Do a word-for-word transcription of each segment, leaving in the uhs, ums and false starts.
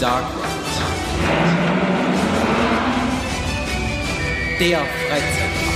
Dark Ride. Der Freizeitpark.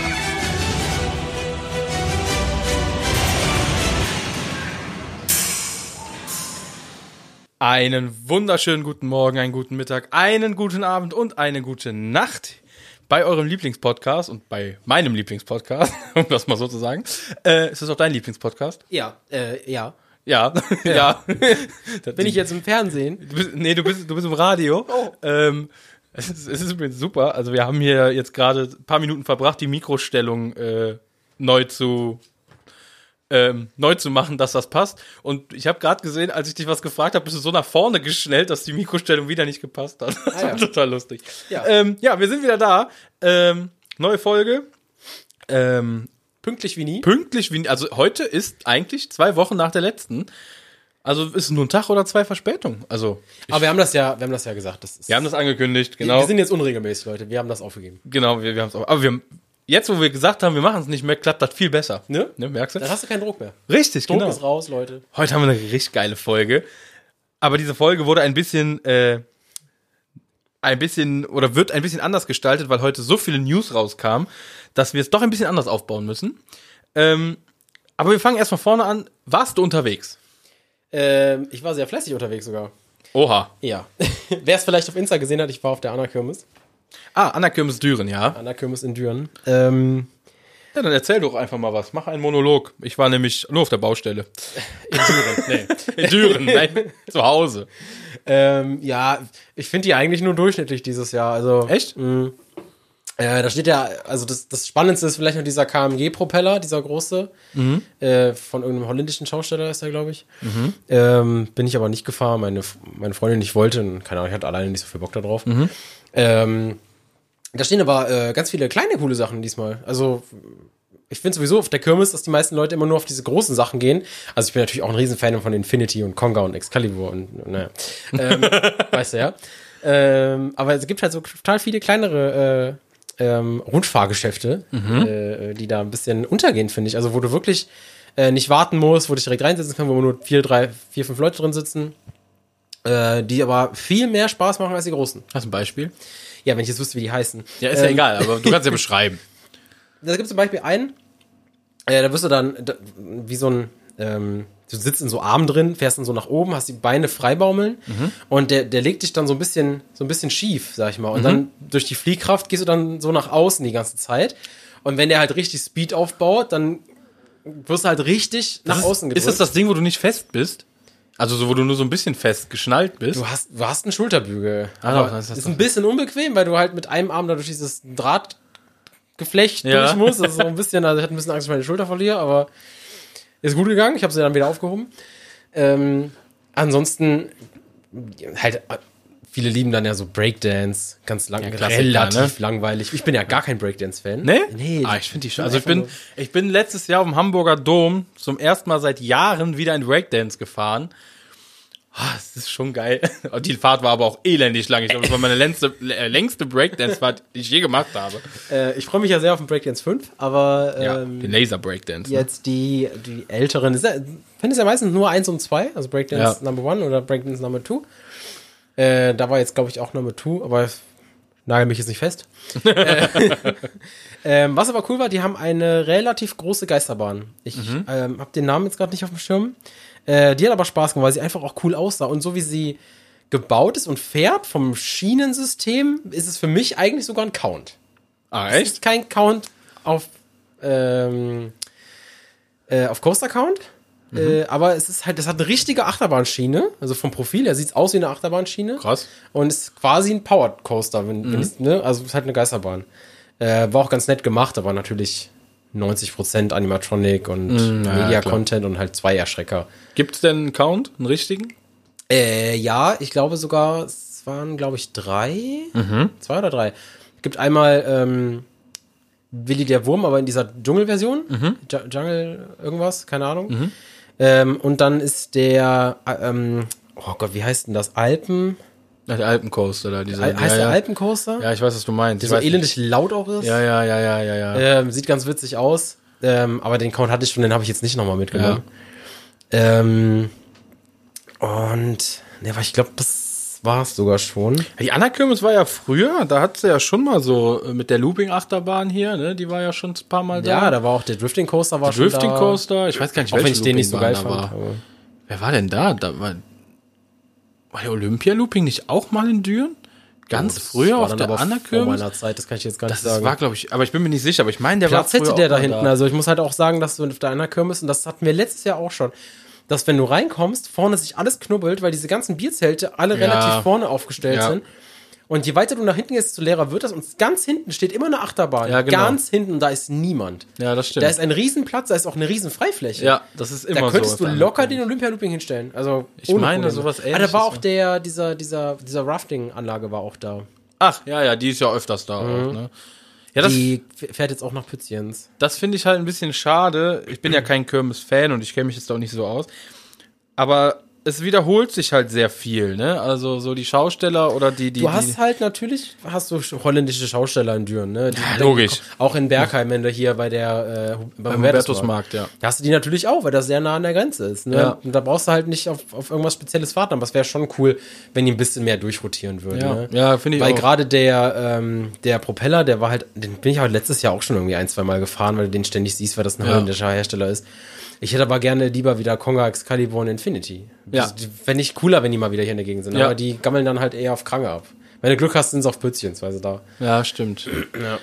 Einen wunderschönen guten Morgen, einen guten Mittag, einen guten Abend und eine gute Nacht bei eurem Lieblingspodcast und bei meinem Lieblingspodcast, um das mal so zu sagen. Äh, ist das auch dein Lieblingspodcast? Ja, äh, ja. Ja, ja. ja. Bin ich jetzt im Fernsehen? Du bist, nee, du bist, du bist im Radio. Oh. Ähm, es ist, es ist übrigens super. Also wir haben hier jetzt gerade ein paar Minuten verbracht, die Mikrostellung äh, neu zu ähm, neu zu machen, dass das passt. Und ich habe gerade gesehen, als ich dich was gefragt habe, bist du so nach vorne geschnellt, dass die Mikrostellung wieder nicht gepasst hat. Das Ah, ja. war total lustig. Ja. Ähm, ja, wir sind wieder da. Ähm, neue Folge. Ähm, Pünktlich wie nie. pünktlich wie, also heute ist eigentlich zwei Wochen nach der letzten. Also ist nur ein Tag oder zwei Verspätung. Also ich, Aber wir haben das ja, wir haben das ja gesagt. Das ist, wir haben das angekündigt, wir, genau. wir sind jetzt unregelmäßig, Leute. Wir haben das aufgegeben. Genau, wir, wir haben es auch. Aber wir haben, jetzt, wo wir gesagt haben, wir machen es nicht mehr, klappt das viel besser. Ne? Ne, merkst du? Dann hast du keinen Druck mehr. Richtig, Druck genau. ist raus, Leute. Heute haben wir eine richtig geile Folge. Aber diese Folge wurde ein bisschen, äh, ein bisschen, oder wird ein bisschen anders gestaltet, weil heute so viele News rauskamen, dass wir es doch ein bisschen anders aufbauen müssen. Ähm, aber wir fangen erstmal vorne an. Warst du unterwegs? Ähm, ich war sehr fleißig unterwegs sogar. Oha. Ja. Wer es vielleicht auf Insta gesehen hat, ich war auf der Anna-Kirmes. Ah, Anna Kirmes Düren, ja. Anna-Kirmes in Düren. Ähm, Ja, dann erzähl doch einfach mal was. Mach einen Monolog. Ich war nämlich nur auf der Baustelle. in Düren, nee. In Düren, nein, zu Hause. Ähm, ja, ich finde die eigentlich nur durchschnittlich dieses Jahr. Also, Echt? Mh, äh, da steht ja, also das, das Spannendste ist vielleicht noch dieser K M G-Propeller, dieser große, Mhm. äh, von irgendeinem holländischen Schausteller ist der, glaube ich. Mhm. Ähm, bin ich aber nicht gefahren, meine, meine Freundin nicht wollte, und keine Ahnung, ich hatte alleine nicht so viel Bock da drauf. Mhm. Ähm, da stehen aber äh, ganz viele kleine coole Sachen diesmal. Also ich finde sowieso auf der Kirmes, dass die meisten Leute immer nur auf diese großen Sachen gehen. Also ich bin natürlich auch ein Riesenfan von Infinity und Conga und Excalibur und naja. Ähm, weißt du ja. Ähm, aber es gibt halt so total viele kleinere äh, ähm, Rundfahrgeschäfte, mhm. äh, die da ein bisschen untergehen, finde ich. Also wo du wirklich äh, nicht warten musst, wo du dich direkt reinsetzen kannst, wo nur vier, drei, vier, fünf Leute drin sitzen, äh, die aber viel mehr Spaß machen als die großen. Hast du ein Beispiel? Ja, wenn ich jetzt wüsste, wie die heißen. Ja, ist ja egal, aber du kannst ja beschreiben. Da gibt es zum Beispiel einen, äh, da wirst du dann da, wie so ein, ähm, du sitzt in so Armen drin, fährst dann so nach oben, hast die Beine frei baumeln mhm. und der, der legt dich dann so ein bisschen, so ein bisschen schief, sag ich mal. Und mhm. dann durch die Fliehkraft gehst du dann so nach außen die ganze Zeit. Und wenn der halt richtig Speed aufbaut, dann wirst du halt richtig nach ist, außen gedrückt. Ist das das Ding, wo du nicht fest bist? Also so, wo du nur so ein bisschen fest geschnallt bist? Du hast, du hast einen Schulterbügel. Ah, aber doch, das ist ist ein doch- bisschen bisschen unbequem, weil du halt mit einem Arm da durch dieses Drahtgeflecht Ja. durch musst. Das ist so ein bisschen, also ich hatte ein bisschen Angst, dass ich meine Schulter verliere, aber ist gut gegangen. Ich habe sie dann wieder aufgehoben. Ähm, ansonsten halt, viele lieben dann ja so Breakdance, ganz lang, Ja, Klassiker, relativ ne? langweilig. Ich bin ja gar kein Breakdance-Fan. Ne? Nee. Ah, ich finde die schon. sind Also ich einfach bin, nur- ich bin letztes Jahr auf dem Hamburger Dom zum ersten Mal seit Jahren wieder in Breakdance gefahren. Ah, das ist schon geil. Die Fahrt war aber auch elendig lang. Ich glaube, das war meine längste, äh, längste Breakdance-Fahrt, die ich je gemacht habe. Äh, ich freue mich ja sehr auf den Breakdance fünf, aber Ja, ähm, den Laser Breakdance. Ne? jetzt die, die älteren, das ist ja, finde es ja meistens nur eins und zwei, also Breakdance Ja. Number One oder Breakdance Number Two. Äh, da war jetzt, glaube ich, auch Number Two, aber nagel mich jetzt nicht fest. äh, ähm, was aber cool war, die haben eine relativ große Geisterbahn. Ich Mhm. ähm, habe den Namen jetzt gerade nicht auf dem Schirm. Äh, die hat aber Spaß gemacht, weil sie einfach auch cool aussah. Und so wie sie gebaut ist und fährt vom Schienensystem, ist es für mich eigentlich sogar ein Count. Ah, Es echt? ist kein Count auf, ähm, äh, auf Coaster Count. Mhm. Äh, aber es ist halt, das hat eine richtige Achterbahnschiene. Also vom Profil her sieht es aus wie eine Achterbahnschiene. Krass. Und ist quasi ein Powered Coaster, wenn, Mhm. wenn ich, ne? Also es ist halt eine Geisterbahn. Äh, war auch ganz nett gemacht, aber natürlich neunzig Prozent Animatronic und Mhm, ja, Media-Content und halt zwei Erschrecker. Gibt's denn einen Count, einen richtigen? Äh, ja, ich glaube sogar, es waren, glaube ich, drei. Mhm. Zwei oder drei. Es gibt einmal ähm, Willi der Wurm, aber in dieser Dschungelversion. Mhm. Ju- Jungle irgendwas, keine Ahnung. Ähm, und dann ist der, äh, ähm, oh Gott, wie heißt denn das? Alpen? Ja, der Alpencoaster da. Diese, Al- heißt ja, der ja. Alpencoaster? Ja, ich weiß, was du meinst. Der Ich so weiß nicht. elendig laut auch ist. Ja, ja, ja, ja, ja, ja. Ähm, sieht ganz witzig aus. Ähm, aber den Count hatte ich schon, den habe ich jetzt nicht nochmal mitgenommen. Ähm, und, ne, weil ich glaube, das Das war's sogar schon. Die Anna-Kirmes war ja früher, da hat sie ja schon mal so äh, mit der Looping-Achterbahn hier, ne? Die war ja schon ein paar Mal da. Ja, da war auch der Drifting Coaster war der schon Drifting da. Coaster, ich weiß gar nicht, Auch wenn ich den nicht so geil Loopingbahn da fand. war. aber- Wer war denn da? Da war, war der Olympia-Looping nicht auch mal in Düren? Ganz Oh, das früher war auf dann der aber vor Anna-Kirmes? meiner Zeit, das kann ich jetzt gar nicht Das sagen. war, glaube ich, aber ich bin mir nicht sicher, aber ich meine, der Platz war hätte früher der auch da mal hinten. da. Also ich muss halt auch sagen, dass du auf der Anna-Kirmes, und das hatten wir letztes Jahr auch schon, dass wenn du reinkommst, vorne sich alles knubbelt, weil diese ganzen Bierzelte alle Ja. relativ vorne aufgestellt Ja. sind. Und je weiter du nach hinten gehst, desto leerer wird das. Und ganz hinten steht immer eine Achterbahn. Ja, genau. Ganz hinten, und da ist niemand. Ja, das stimmt. Da ist ein Riesenplatz, da ist auch eine Riesen-Freifläche. ja, das ist immer Da so. könntest auf du der locker Anna-Kirmes. den Olympia-Looping hinstellen. Also Ich meine, Probleme. sowas Ah, da Ähnliches, war auch ja. der, dieser, dieser, dieser Rafting-Anlage war auch da. Ach, ja, ja, die ist ja öfters da auch, ne? Ja, das, Die f- fährt jetzt auch nach Pützchens. das finde ich halt ein bisschen schade. Ich bin ja kein Kirmes-Fan und ich kenne mich jetzt auch nicht so aus. Aber es wiederholt sich halt sehr viel, ne? Also so die Schausteller oder die, die, Du die hast halt natürlich, hast du sch- holländische Schausteller in Düren, ne? Die, Ja, logisch. Auch in Bergheim, wenn du hier bei der, äh, beim beim Hubertusmarkt. Hubertusmarkt, ja. Da hast du die natürlich auch, weil das sehr nah an der Grenze ist, ne? Ja. Und da brauchst du halt nicht auf, auf irgendwas Spezielles warten, aber es wäre schon cool, wenn die ein bisschen mehr durchrotieren würden, Ja, ne? ja, finde ich Weil auch. gerade der, ähm, der Propeller, der war halt, den bin ich auch letztes Jahr auch schon irgendwie ein, zwei Mal gefahren, weil du den ständig siehst, weil das ein Ja. holländischer Hersteller ist. Ich hätte aber gerne lieber wieder Konga, Excalibur und Infinity. Ja. Fände ich cooler, wenn die mal wieder hier in der Gegend sind. Ja. Aber die gammeln dann halt eher auf Krange ab. Wenn du Glück hast, sind sie auf Pützchens, weil sie da. Ja, stimmt. Ja.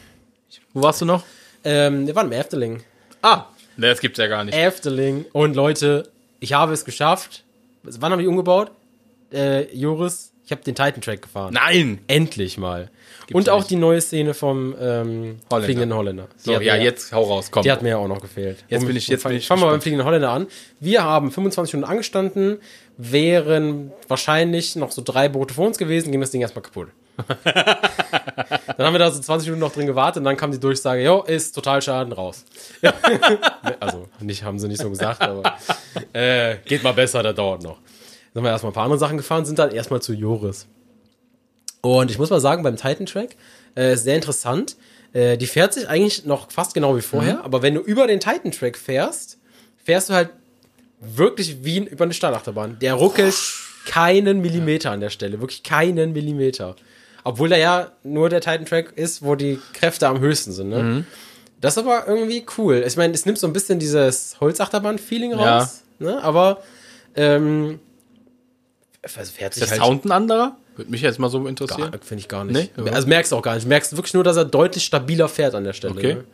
Wo warst du noch? Ähm, wir waren im Efteling. Ah, ne, das gibt's ja gar nicht. Efteling. Und Leute, ich habe es geschafft. Wann habe ich umgebaut? Äh, Joris, ich habe den Titan Track gefahren. Nein! Endlich mal. Und ja auch nicht. die neue Szene vom ähm, Holländer. Fliegenden Holländer. Die So, hat ja, mir- jetzt hau raus, komm. Die hat mir ja auch noch gefehlt. Jetzt bin ich- jetzt bin ich Fangen wir beim gespannt. Fliegenden Holländer an. Wir haben fünfundzwanzig Minuten angestanden, wären wahrscheinlich noch so drei Boote vor uns gewesen, ging das Ding erstmal kaputt. Dann haben wir da so zwanzig Minuten noch drin gewartet und dann kam die Durchsage, jo, ist total Schaden, raus. Also, nicht, haben sie nicht so gesagt, aber äh, geht mal besser, das dauert noch. Dann haben wir erstmal ein paar andere Sachen gefahren, sind dann erstmal zu Joris. Und ich muss mal sagen, beim Titan Track, äh, ist sehr interessant. Äh, die fährt sich eigentlich noch fast genau wie vorher, Mhm. aber wenn du über den Titan Track fährst, fährst du halt wirklich wie über eine Startachterbahn. Der ruckelt keinen Millimeter an der Stelle, wirklich keinen Millimeter. Obwohl da ja nur der Titan Track ist, wo die Kräfte am höchsten sind. Ne? Mhm. Das ist aber irgendwie cool. Ich meine, es nimmt so ein bisschen dieses Holzachterbahn-Feeling raus, ne? Aber ähm, also fährt sich Ist der halt Sound ein anderer? Würde mich jetzt mal so interessieren. Gar- Finde ich gar nicht. Nee? Also merkst du auch gar nicht. Du merkst wirklich nur, dass er deutlich stabiler fährt an der Stelle. Okay. Ne?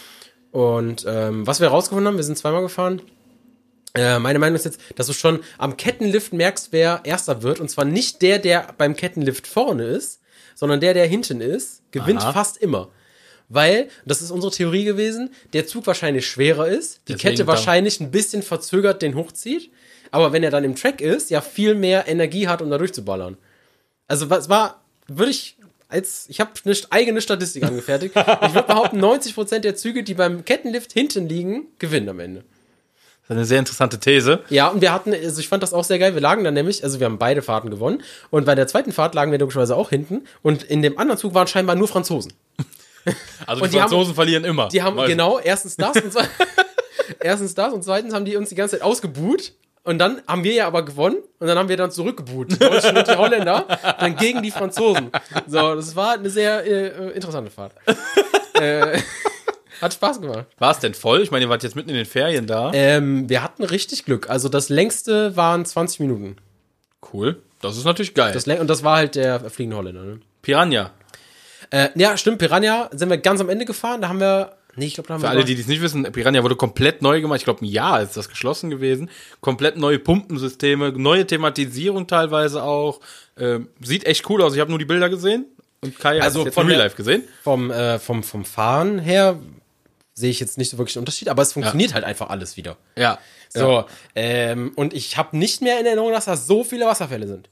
Und ähm, was wir rausgefunden haben, wir sind zweimal gefahren. Äh, meine Meinung ist jetzt, dass du schon am Kettenlift merkst, wer Erster wird. Und zwar nicht der, der beim Kettenlift vorne ist, sondern der, der hinten ist, gewinnt Aha. fast immer. Weil, das ist unsere Theorie gewesen, der Zug wahrscheinlich schwerer ist, die Deswegen Kette da- wahrscheinlich ein bisschen verzögert den hochzieht, aber wenn er dann im Track ist, ja viel mehr Energie hat, um da durchzuballern. Also was war, würde ich, als ich habe eine eigene Statistik angefertigt, ich würde behaupten, neunzig Prozent der Züge, die beim Kettenlift hinten liegen, gewinnen am Ende. Das ist eine sehr interessante These. Ja, und wir hatten, also ich fand das auch sehr geil, wir lagen dann nämlich, also wir haben beide Fahrten gewonnen und bei der zweiten Fahrt lagen wir logischerweise auch hinten und in dem anderen Zug waren scheinbar nur Franzosen. Also Und die die haben- Franzosen verlieren immer. Die haben Weiß- genau, erstens das und zwe- erstens das und zweitens haben die uns die ganze Zeit ausgebuht. Und dann haben wir ja aber gewonnen und dann haben wir dann zurückgebuht. Die Deutschen und die Holländer dann gegen die Franzosen. So, das war eine sehr äh, interessante Fahrt. äh, hat Spaß gemacht. War es denn voll? Ich meine, ihr wart jetzt mitten in den Ferien da. Ähm, wir hatten richtig Glück. Also das längste waren zwanzig Minuten. Cool. Das ist natürlich geil. Das läng- und das war halt der fliegende Holländer. Ne? Piranha. Äh, ja, stimmt, Piranha sind wir ganz am Ende gefahren. Da haben wir, nee, ich glaube, da haben Für wir alle, aber- die dies nicht wissen, Piranha wurde komplett neu gemacht. Ich glaube, ein Jahr ist das geschlossen gewesen. Komplett neue Pumpensysteme, neue Thematisierung teilweise auch. Ähm, sieht echt cool aus. Ich habe nur die Bilder gesehen. Und Kai hat Also es jetzt von in Real der- Life gesehen. Vom, äh, vom, vom Fahren her sehe ich jetzt nicht so wirklich einen Unterschied, aber es funktioniert halt einfach alles wieder. Ja. So, ähm, und ich habe nicht mehr in Erinnerung, dass da so viele Wasserfälle sind.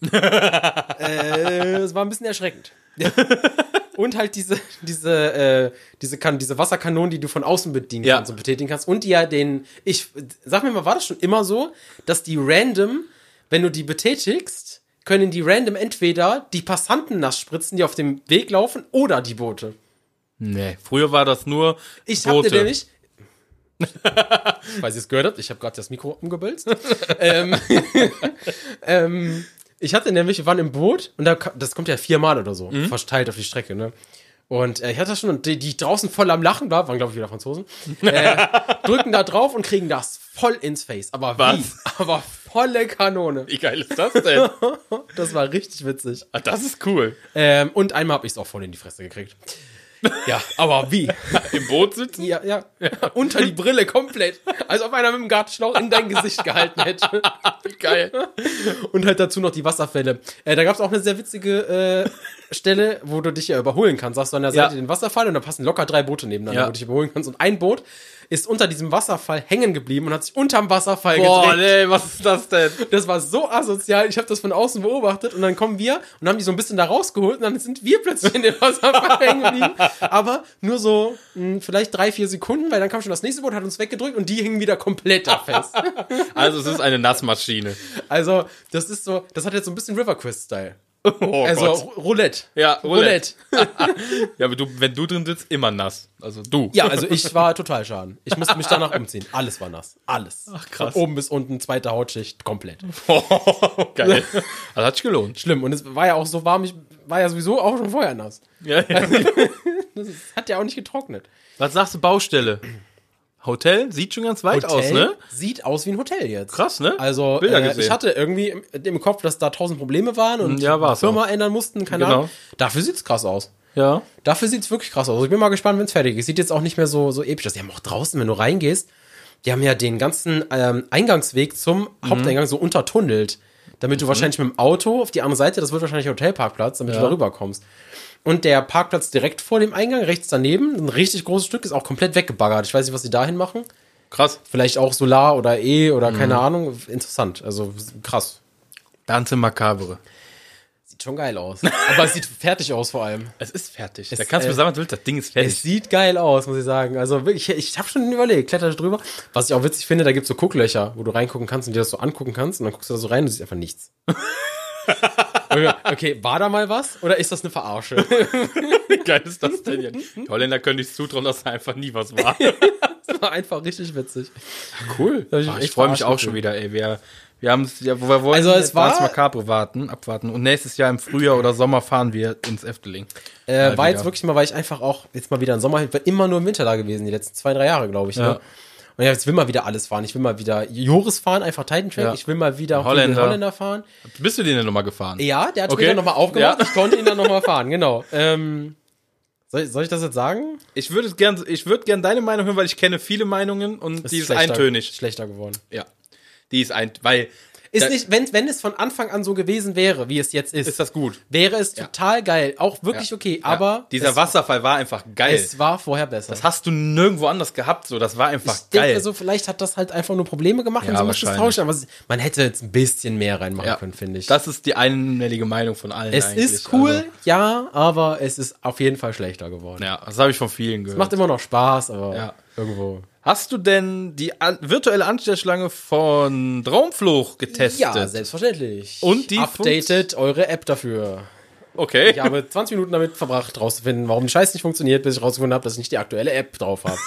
äh, es war ein bisschen erschreckend. Und halt diese, diese, äh, diese, kan diese Wasserkanonen, die du von außen bedienen Ja. kannst und betätigen kannst. Und die ja den, ich, sag mir mal, war das schon immer so, dass die random, wenn du die betätigst, können die random entweder die Passanten nass spritzen, die auf dem Weg laufen, oder die Boote. Nee, früher war das nur Ich hab Boote. dir nämlich. Weil ihr es gehört habt, ich habe gerade das Mikro umgebölzt. ähm, ähm, ich hatte nämlich, wir waren im Boot und da, das kommt ja viermal oder so, mhm. verteilt auf die Strecke, ne? Und äh, ich hatte das schon, und die, die draußen voll am Lachen war, waren glaube ich wieder Franzosen, äh, drücken da drauf und kriegen das voll ins Face. Aber Was? wie? Aber volle Kanone. Wie geil ist das denn? Das war richtig witzig. Ah, das ist cool. Ähm, und einmal habe ich es auch voll in die Fresse gekriegt. Ja, aber wie? Im Boot sitzen? Ja, ja, ja. Unter die Brille komplett. Als ob einer mit dem Gartenschlauch in dein Gesicht gehalten hätte. Geil. Und halt dazu noch die Wasserfälle. Äh, da gab es auch eine sehr witzige äh, Stelle, wo du dich ja überholen kannst. Hast du an der Seite Ja. den Wasserfall und da passen locker drei Boote nebeneinander, Ja. wo du dich überholen kannst. Und ein Boot ist unter diesem Wasserfall hängen geblieben und hat sich unterm Wasserfall Boah, gedreht. nee, was ist das denn? Das war so asozial. Ich habe das von außen beobachtet und dann kommen wir und haben die so ein bisschen da rausgeholt und dann sind wir plötzlich in dem Wasserfall hängen geblieben. Aber nur so mh, vielleicht drei, vier Sekunden, weil dann kam schon das nächste Boot, hat uns weggedrückt und die hingen wieder komplett da fest. Also es ist eine Nassmaschine. Also das ist so, das hat jetzt so ein bisschen River Quest-Style. Oh Also Gott. Roulette. Ja, Roulette. Roulette. Ja, aber du, wenn du drin sitzt, immer nass. Also du. Ja, also ich war total schaden. Ich musste mich danach umziehen. Alles war nass. Alles. Ach, krass. Von oben bis unten, zweite Hautschicht, komplett. Geil. Also hat sich gelohnt. Schlimm. Und es war ja auch so warm, ich war ja sowieso auch schon vorher nass. Ja, ja. Das ist, hat ja auch nicht getrocknet. Was sagst du, Baustelle? Hotel? Sieht schon ganz weit aus, ne? Sieht aus wie ein Hotel jetzt. Krass, ne? Also Bilder äh, gesehen. ich hatte irgendwie im, im Kopf, dass da tausend Probleme waren und Ja, war's die Firma auch. ändern mussten, keine Genau. Ahnung. Dafür sieht's krass aus. Ja. Dafür sieht's wirklich krass aus. Also ich bin mal gespannt, wenn's fertig ist. Sieht jetzt auch nicht mehr so, so episch aus. Die haben auch draußen, wenn du reingehst, die haben ja den ganzen ähm, Eingangsweg zum Mhm. Haupteingang so untertunnelt. Damit du wahrscheinlich mit dem Auto auf die andere Seite, das wird wahrscheinlich Hotelparkplatz, damit Ja. du da rüberkommst. Und der Parkplatz direkt vor dem Eingang, rechts daneben, ein richtig großes Stück, ist auch komplett weggebaggert. Ich weiß nicht, was sie dahin machen. Krass. Vielleicht auch Solar oder E oder keine Mhm. Ahnung. Interessant. Also krass. Danze Macabre. Sieht schon geil aus. Aber es sieht fertig aus vor allem. Es ist fertig. Es, da kannst du äh, mir sagen, was du willst. Das Ding ist fertig. Es sieht geil aus, muss ich sagen. Also wirklich, ich, ich habe schon überlegt, kletter drüber. Was ich auch witzig finde, da gibt's so Gucklöcher, wo du reingucken kannst und dir das so angucken kannst. Und dann guckst du da so rein und du siehst einfach nichts. Okay, war da mal was? Oder ist das eine Verarsche? Wie geil ist das denn jetzt? Die Holländer können nicht zutrauen, dass da einfach nie was war. Das war einfach richtig witzig. Cool. Da hab ich Ach, mich ich echt freue mich verarscht auch schon gefühlt. wieder, ey. Wir, wir haben es, ja, wir wollen Also es war- Danze Macabre warten, abwarten. Und nächstes Jahr im Frühjahr oder Sommer fahren wir ins Efteling. Äh, Mal war wieder. jetzt wirklich mal, weil ich einfach auch jetzt mal wieder im Sommer, ich war immer nur im Winter da gewesen, die letzten zwei, drei Jahre, glaube ich. Ja. Ne? Und ja, jetzt will mal wieder alles fahren. Ich will mal wieder Joris fahren, einfach Titan Track. Ja. Ich will mal wieder Holländer. den Holländer fahren. Bist du den denn nochmal gefahren? Ja, der hat Okay. mich dann nochmal aufgemacht. Ja. Ich konnte ihn dann nochmal fahren, genau. Ähm, soll, ich- soll ich das jetzt sagen? Ich würde es gern, ich würde gern deine Meinung hören, weil ich kenne viele Meinungen und die ist schlechter- eintönig. Schlechter geworden. Ja. Die ist ein, weil Ist Da- nicht, wenn, wenn es von Anfang an so gewesen wäre, wie es jetzt ist, ist das gut. wäre es Ja. total geil. Auch wirklich Ja. okay. Ja. Aber dieser es, Wasserfall war einfach geil. es war vorher besser. Das hast du nirgendwo anders gehabt, so. Das war einfach ich geil. denke so, vielleicht hat das halt einfach nur Probleme gemacht Ja, und so musste es wahrscheinlich. tauschen. Aber es- man hätte jetzt ein bisschen mehr reinmachen Ja. können, finde ich. Das ist die einhellige Meinung von allen. es eigentlich. ist cool, Also, ja, aber es ist auf jeden Fall schlechter geworden. ja, das habe ich von vielen gehört. Macht immer noch Spaß, aber Ja. irgendwo. Hast du denn die an virtuelle Anstellschlange von Traumfluch getestet? Ja, selbstverständlich. Und die Updated eure App dafür. Okay. Ich habe zwanzig Minuten damit verbracht, rauszufinden, warum die Scheiße nicht funktioniert, bis ich rausgefunden habe, dass ich nicht die aktuelle App drauf habe.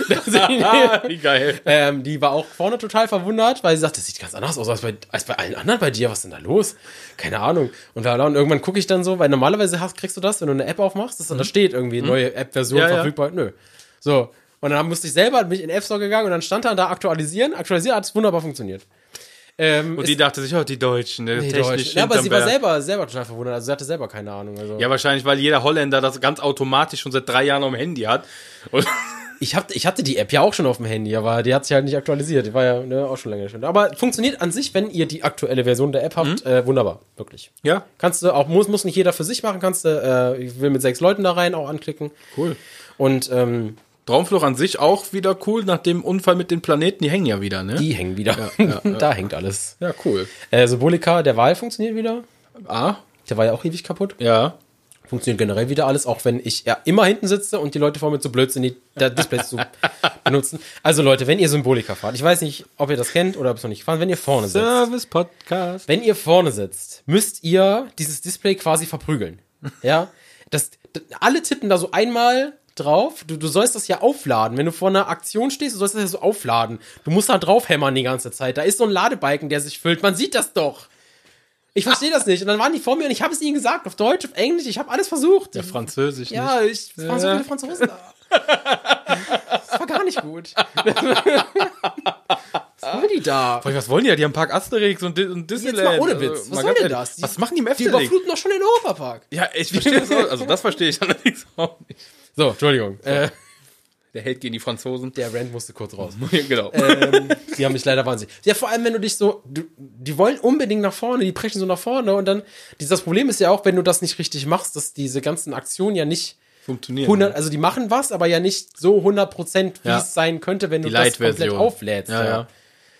Ah, wie geil. ähm, die war auch vorne total verwundert, weil sie sagt, das sieht ganz anders aus als bei, als bei allen anderen bei dir. Was ist denn da los? Keine Ahnung. Und, da, und irgendwann gucke ich dann so, weil normalerweise hast, kriegst du das, wenn du eine App aufmachst, dass dann da steht irgendwie neue App-Version Ja, ja. verfügbar. Nö. So. Und dann musste ich selber, bin ich in den App Store gegangen und dann stand da, da aktualisieren. Aktualisieren hat es wunderbar funktioniert. Ähm, Und ist- die dachte sich, oh, die Deutschen, der nee, technisch Deutsch. Ja, aber hinterm sie war Berg. selber, selber total verwundert. Also sie hatte selber keine Ahnung. Also. Ja, wahrscheinlich, weil jeder Holländer das ganz automatisch schon seit drei Jahren auf dem Handy hat. Und Ich, hab, ich hatte die App ja auch schon auf dem Handy, aber die hat sich halt nicht aktualisiert. Die war ja ne, auch schon länger schon. Aber funktioniert an sich, wenn ihr die aktuelle Version der App habt, äh, wunderbar. Wirklich. ja, Kannst du auch, muss, muss nicht jeder für sich machen, kannst du, äh, ich will mit sechs Leuten da rein auch anklicken. cool. Und ähm, Traumfluch an sich auch wieder cool, nach dem Unfall mit den Planeten, die hängen ja wieder, ne? die hängen wieder. ja, ja. Da hängt alles. Ja, cool. Äh, Symbolika, der Wal funktioniert wieder. Ah, Der war ja auch ewig kaputt. ja. Funktioniert generell wieder alles, auch wenn ich ja immer hinten sitze und die Leute vor mir zu blöd sind, die das Display zu benutzen. Also Leute, wenn ihr Symbolika fahrt, ich weiß nicht, ob ihr das kennt oder ob es noch nicht gefahren, wenn ihr vorne sitzt. Service Podcast. Wenn ihr vorne sitzt, müsst ihr dieses Display quasi verprügeln. Ja, das, das alle tippen da so einmal drauf. Du, du sollst das ja aufladen. Wenn du vor einer Aktion stehst, du sollst das ja so aufladen. Du musst da drauf hämmern die ganze Zeit. Da ist so ein Ladebalken, der sich füllt. Man sieht das doch. Ich verstehe das nicht. Und dann waren die vor mir und ich habe es ihnen gesagt, auf Deutsch, auf Englisch, ich habe alles versucht. Ja, Französisch Ja, nicht. ich, es waren so viele Franzosen da. Das war gar nicht gut. Was wollen die da? Was wollen die da? Die haben Park Asterix und, Di- und Disneyland. Jetzt mal ohne Also, Witz. Was mal soll ganz denn ehrlich, das? Die- Was machen die im Die Efteling? überfluten doch schon den Europapark. Ja, ich verstehe das auch. Also das verstehe ich allerdings auch nicht. So, Entschuldigung. Äh, Der Held gegen die Franzosen. der Rand musste kurz raus. Genau. ähm, die haben mich leider wahnsinnig. Ja, vor allem, wenn du dich so, du, die wollen unbedingt nach vorne, die brechen so nach vorne und dann, dieses Problem ist ja auch, wenn du das nicht richtig machst, dass diese ganzen Aktionen ja nicht Funktionieren. hundert, also die machen was, aber ja nicht so hundert Prozent, wie Ja. es sein könnte, wenn du Die das komplett Light-Version. auflädst. Ja, ja.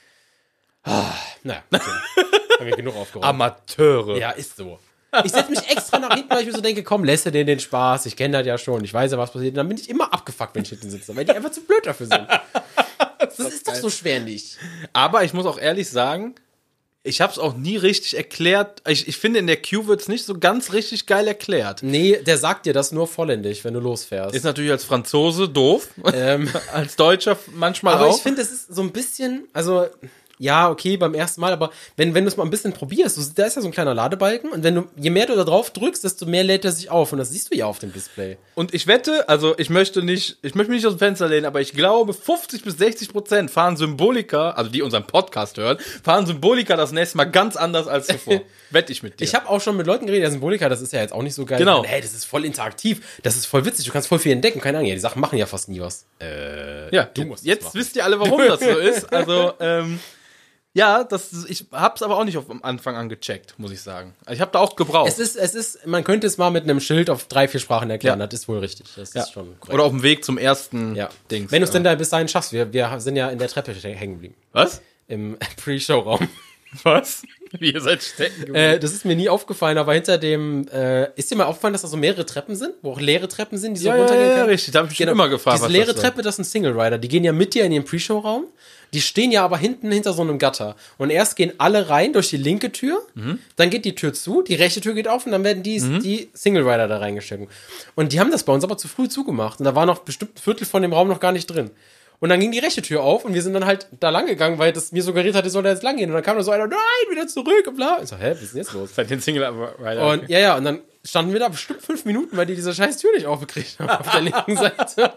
Ah, naja, okay. Haben wir genug aufgeräumt. Amateure. Ja, ist so. Ich setze mich extra nach hinten, weil ich mir so denke, komm, lässt dir den den Spaß, ich kenne das ja schon, ich weiß ja, was passiert. Und dann bin ich immer abgefuckt, wenn ich hinten sitze, weil die einfach zu blöd dafür sind. Das ist doch so schwer nicht. Aber ich muss auch ehrlich sagen, ich habe es auch nie richtig erklärt. Ich, ich finde, in der Queue wird es nicht so ganz richtig geil erklärt. Nee, der sagt dir das nur volländig, wenn du losfährst. Ist natürlich als Franzose doof. Ähm, als Deutscher manchmal aber auch. ich finde, es ist so ein bisschen, also, ja, okay, beim ersten Mal, aber wenn, wenn du es mal ein bisschen probierst, du, da ist ja so ein kleiner Ladebalken und wenn du, je mehr du da drauf drückst, desto mehr lädt er sich auf und das siehst du ja auf dem Display. Und ich wette, also ich möchte nicht, ich möchte mich nicht aus dem Fenster lehnen, aber ich glaube, fünfzig bis sechzig Prozent fahren Symboliker, also die unseren Podcast hören, fahren Symboliker das nächste Mal ganz anders als zuvor. Wette ich mit dir. Ich habe auch schon mit Leuten geredet, der Symboliker, das ist ja jetzt auch nicht so geil. Genau. Hey, das ist voll interaktiv, das ist voll witzig, du kannst voll viel entdecken, keine Ahnung, ja, die Sachen machen ja fast nie was. Äh, ja, du musst es jetzt machen. wisst ihr alle, warum das so ist. Also, ähm, ja, das, ich hab's aber auch nicht auf, am Anfang an gecheckt, muss ich sagen. Also ich habe da auch gebraucht. Es ist, es ist, man könnte es mal mit einem Schild auf drei, vier Sprachen erklären, Ja. das ist wohl richtig, das ja. ist schon korrekt. Oder auf dem Weg zum ersten ja. Dings. Wenn du es denn da bis dahin schaffst, wir, wir sind ja in der Treppe hängen geblieben, Was? im Pre-Show-Raum. Was? Wie ihr seid stecken geblieben. Äh, das ist mir nie aufgefallen, aber hinter dem, äh, ist dir mal aufgefallen, dass da so mehrere Treppen sind, wo auch leere Treppen sind, die so Ja, ja, runtergehen ja, können? richtig. Da habe ich mich schon immer gefragt, Diese was leere das soll. Treppe, das sind Single Rider. Die gehen ja mit dir in ihren Pre-Show-Raum. Die stehen ja aber hinten hinter so einem Gatter. Und erst gehen alle rein durch die linke Tür, dann geht die Tür zu, die rechte Tür geht auf und dann werden die, die Single Rider da reingeschickt. Und die haben das bei uns aber zu früh zugemacht. Und da war noch bestimmt ein Viertel von dem Raum noch gar nicht drin. Und dann ging die rechte Tür auf und wir sind dann halt da lang gegangen, weil das mir suggeriert hat, ich soll da jetzt lang gehen. Und dann kam da so einer, nein, wieder zurück und bla. Ich so, hä, was ist denn jetzt los? Seit den Single Rider. Und ja, ja, und dann standen wir da bestimmt fünf Minuten, weil die diese scheiß Tür nicht aufgekriegt haben auf der linken Seite.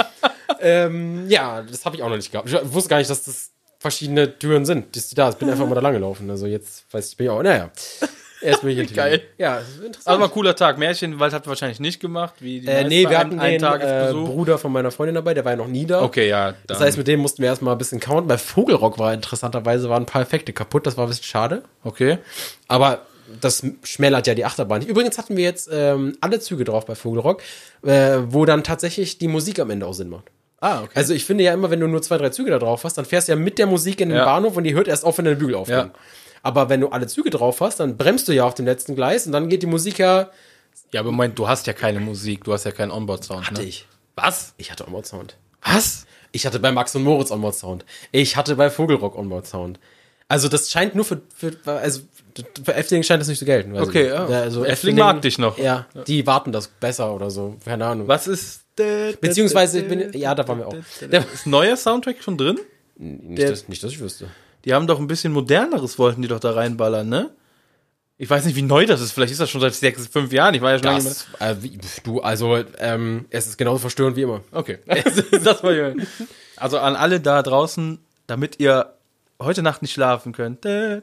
ähm, ja, das habe ich auch noch nicht gehabt. Ich wusste gar nicht, dass das verschiedene Türen sind. Die da, ich bin einfach mal da lang gelaufen. Also jetzt weiß ich, bin ich auch, naja. Erst bin ich jetzt Geil. Ja, das ist interessant. Aber war ein cooler Tag. Märchenwald habt ihr wahrscheinlich nicht gemacht. Wie die äh, meisten nee, wir ein- hatten den äh, Eintagesbesuch. Bruder von meiner Freundin dabei, der war ja noch nie da. Okay, ja. Das dann- heißt, mit dem mussten wir erstmal ein bisschen counten. Bei Vogelrock war interessanterweise, waren ein paar Effekte kaputt, das war ein bisschen schade. Okay. Aber das schmälert ja die Achterbahn nicht. Übrigens hatten wir jetzt ähm, alle Züge drauf bei Vogelrock, äh, wo dann tatsächlich die Musik am Ende auch Sinn macht. Ah, okay. Also ich finde ja immer, wenn du nur zwei, drei Züge da drauf hast, dann fährst du ja mit der Musik in den Ja. Bahnhof und die hört erst auf, wenn deine Bügel aufgehen. Ja. Aber wenn du alle Züge drauf hast, dann bremst du ja auf dem letzten Gleis und dann geht die Musik ja... Ja, aber Moment, du hast ja keine Musik, du hast ja keinen Onboard-Sound, Hatte ne? ich. Was? Ich hatte Onboard-Sound. Was? Ich hatte bei Max und Moritz Onboard-Sound. Ich hatte bei Vogelrock Onboard-Sound. Also das scheint nur für... für also für Efteling scheint das nicht zu gelten. weiß Okay, ich nicht. ja. Also Efteling mag dich noch. Ja, die warten das besser oder so. Keine Ahnung. Was ist... Beziehungsweise, ich bin, ja, da waren wir auch. Der, Ist ein neuer Soundtrack schon drin? nicht, Der- dass, nicht, dass ich wüsste. Die haben doch ein bisschen moderneres, wollten die doch da reinballern, ne? Ich weiß nicht, wie neu das ist. Vielleicht ist das schon seit sechs, fünf Jahren. Ich war ja schon lange nicht Das, äh, wie, du, also, ähm, es ist genauso verstörend wie immer. mehr. Okay. das war ja. Also an alle da draußen, damit ihr heute Nacht nicht schlafen könnt. Der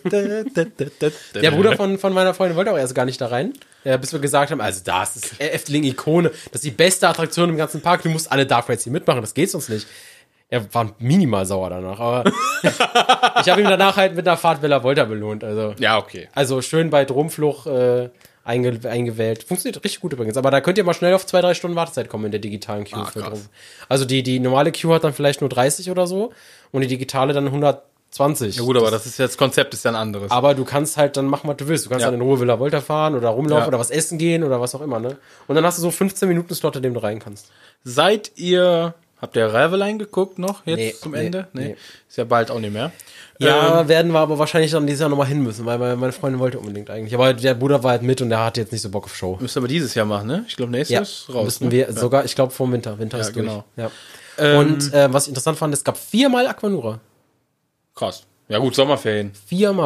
Der Bruder von, von meiner Freundin wollte auch erst gar nicht da rein, ja, bis wir gesagt haben, also das ist Efteling-Ikone, das ist die beste Attraktion im ganzen Park, du musst alle Dark Rides hier mitmachen, das geht sonst nicht. Er war minimal sauer danach, aber ich habe ihm danach halt mit einer Fahrt Villa Volta belohnt, also. Ja, okay. Also schön bei Drumfluch äh, einge eingewählt. Funktioniert richtig gut übrigens. Aber da könnt ihr mal schnell auf zwei, drei Stunden Wartezeit kommen in der digitalen Queue. Ah, für krass. Drum. Also die, die normale Queue hat dann vielleicht nur dreißig oder so und die digitale dann hundertzwanzig. Ja gut, aber das ist jetzt, das Konzept ist ja ein anderes. Aber du kannst halt dann machen, was du willst. Du kannst Ja. dann in Ruhe Villa Volta fahren oder rumlaufen Ja. oder was essen gehen oder was auch immer, ne? Und dann hast du so fünfzehn Minuten Slot, in dem du rein kannst. Seid ihr, habt ihr Raveline geguckt noch jetzt Nee, zum nee, Ende? Nee. nee. Ist ja bald auch nicht mehr. Ja, Ähm, werden wir aber wahrscheinlich dann dieses Jahr nochmal hin müssen, weil meine Freundin wollte unbedingt eigentlich. Aber der Bruder war halt mit und der hatte jetzt nicht so Bock auf Show. müsst ihr aber dieses Jahr machen, ne? Ich glaube, nächstes Ja, Jahr ist raus. müssten ne? wir Ja. sogar, ich glaube, vor dem Winter. Winter Ja, ist durch. genau. Ja. Ähm, Und äh, was ich interessant fand, es gab viermal Aquanura. Krass. Ja gut, Sommerferien. Viermal.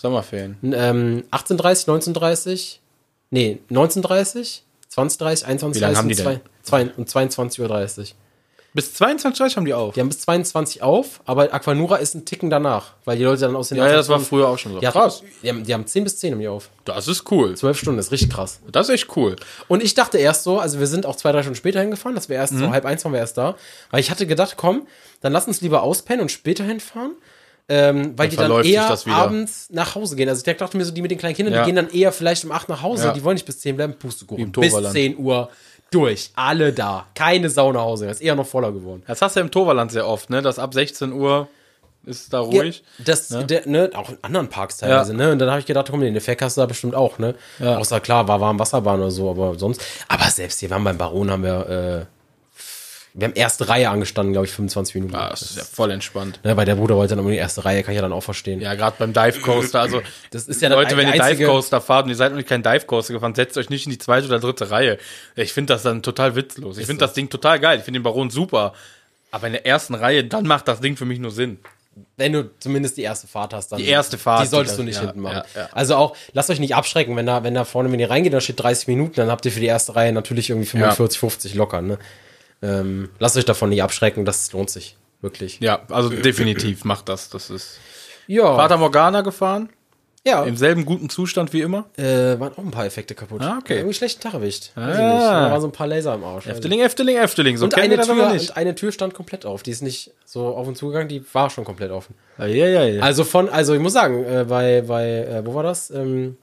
Sommerferien. Ähm, achtzehn Uhr dreißig, neunzehn Uhr dreißig, nee, neunzehn Uhr dreißig, zwanzig Uhr dreißig, einundzwanzig Wie Uhr lange dreißig haben die und, zwei, zwei, und zweiundzwanzig Uhr dreißig. Bis zweiundzwanzig Uhr dreißig haben die auf. Die haben bis zweiundzwanzig auf, aber Aquanura ist ein Ticken danach, weil die Leute dann aus den Ja, ja, das war Attraktionen- früher auch schon so. Die, Krass. hatten, die, haben, die haben zehn bis zehn haben die auf. Das ist cool. zwölf Stunden, das ist richtig krass. Das ist echt cool. Und ich dachte erst so, also wir sind auch zwei, drei Stunden später hingefahren, dass wir erst so halb eins waren wir erst da, weil ich hatte gedacht, komm, dann lass uns lieber auspennen und später hinfahren, ähm, weil Dann die dann verläuft sich eher das wieder. abends nach Hause gehen. Also ich dachte mir so, die mit den kleinen Kindern, Ja. die gehen dann eher vielleicht um acht nach Hause, Ja. die wollen nicht bis zehn bleiben, Wie Pustekuchen. im Bis Toverland. zehn Uhr durch, alle da, keine Sau nach Hause, das ist eher noch voller geworden. Das hast du ja im Toverland sehr oft, ne? Dass ab sechzehn Uhr ist da ruhig. Ja, das, der, ne, auch in anderen Parks teilweise, Ja. ne? Und dann habe ich gedacht, komm, den Effekt hast du da bestimmt auch, ne? Ja. Außer klar, war warm Wasserbahn oder so, aber sonst. Aber selbst hier, wir haben beim Baron haben wir, äh, wir haben erste Reihe angestanden, glaube ich, fünfundzwanzig Minuten. Ah, das ist ja voll entspannt. Ne, weil der Bruder wollte dann immer die erste Reihe, kann ich ja dann auch verstehen. Ja, gerade beim Dive Coaster. Also, Das ist ja dann Leute, wenn die ihr einzige- Dive Coaster fahrt und ihr seid noch nicht kein Dive Coaster gefahren, setzt euch nicht in die zweite oder dritte Reihe. Ich finde das dann total witzlos. Ich finde so. das Ding total geil. Ich finde den Baron super. Aber in der ersten Reihe, dann macht das Ding für mich nur Sinn. Wenn du zumindest die erste Fahrt hast, dann. Die erste Fahrt, Die solltest die du das- nicht ja, hinten machen. ja, ja. Also auch, lasst euch nicht abschrecken, wenn da, wenn da vorne, wenn ihr reingeht, da steht dreißig Minuten, dann habt ihr für die erste Reihe natürlich irgendwie fünfundvierzig, fünfzig locker, ne? Ähm, lasst euch davon nicht abschrecken, das lohnt sich. Wirklich. Ja, also definitiv macht das. Das ist. Ja. Fata Morgana gefahren. ja. Im selben guten Zustand wie immer. Äh, waren auch ein paar Effekte kaputt. Ah, okay. Irgendwie schlechten Tag erwischt. Weiß Ah. ich nicht. Da waren so ein paar Laser im Arsch. Efteling, Efteling, Efteling. So Und kennen eine, wir das Tür, aber nicht. und eine Tür stand komplett auf. Die ist nicht so auf und zu gegangen, die war schon komplett offen. Ja, ja, ja. Also von, also ich muss sagen, äh, bei, bei äh, wo war das? Ähm,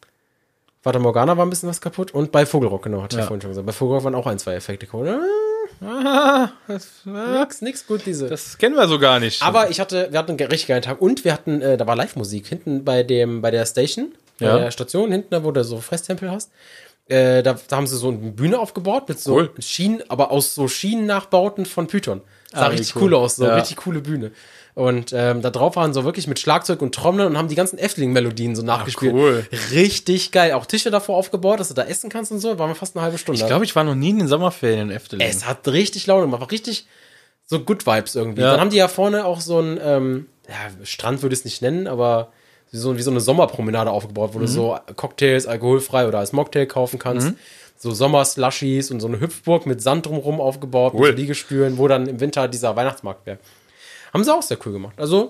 Fata Morgana war ein bisschen was kaputt und bei Vogelrock, genau, hatte ich ja Ja. vorhin schon gesagt. Bei Vogelrock waren auch ein, zwei Effekte kaputt. Äh, Ah, das, ah, nix, nix gut, diese. das kennen wir so gar nicht. Aber ich hatte, wir hatten einen richtig geilen Tag und wir hatten, äh, da war Live-Musik hinten bei dem, bei der Station, bei Ja. der Station hinten, da wo du so Fresstempel hast. Äh, da, da haben sie so eine Bühne aufgebaut mit so Cool. Schienen, aber aus so Schienennachbauten von Python. Sah Ah, wie richtig cool. cool aus, so Ja. richtig coole Bühne. Und ähm, da drauf waren so wirklich mit Schlagzeug und Trommeln und haben die ganzen Efteling-Melodien so nachgespielt. cool. Richtig geil. Auch Tische davor aufgebaut, dass du da essen kannst und so. Waren wir fast eine halbe Stunde. Ich glaube, ich war noch nie in den Sommerferien in Efteling. Es hat richtig Laune gemacht, war richtig so Good Vibes irgendwie. Ja. Dann haben die ja vorne auch so ein, ähm, ja, Strand würde ich es nicht nennen, aber wie so, wie so eine Sommerpromenade aufgebaut, wo du so Cocktails alkoholfrei oder als Mocktail kaufen kannst. So Sommerslushies und so eine Hüpfburg mit Sand drumherum aufgebaut, Cool. mit so Liegestühlen, wo dann im Winter dieser Weihnachtsmarkt wäre. Haben sie auch sehr cool gemacht. Also,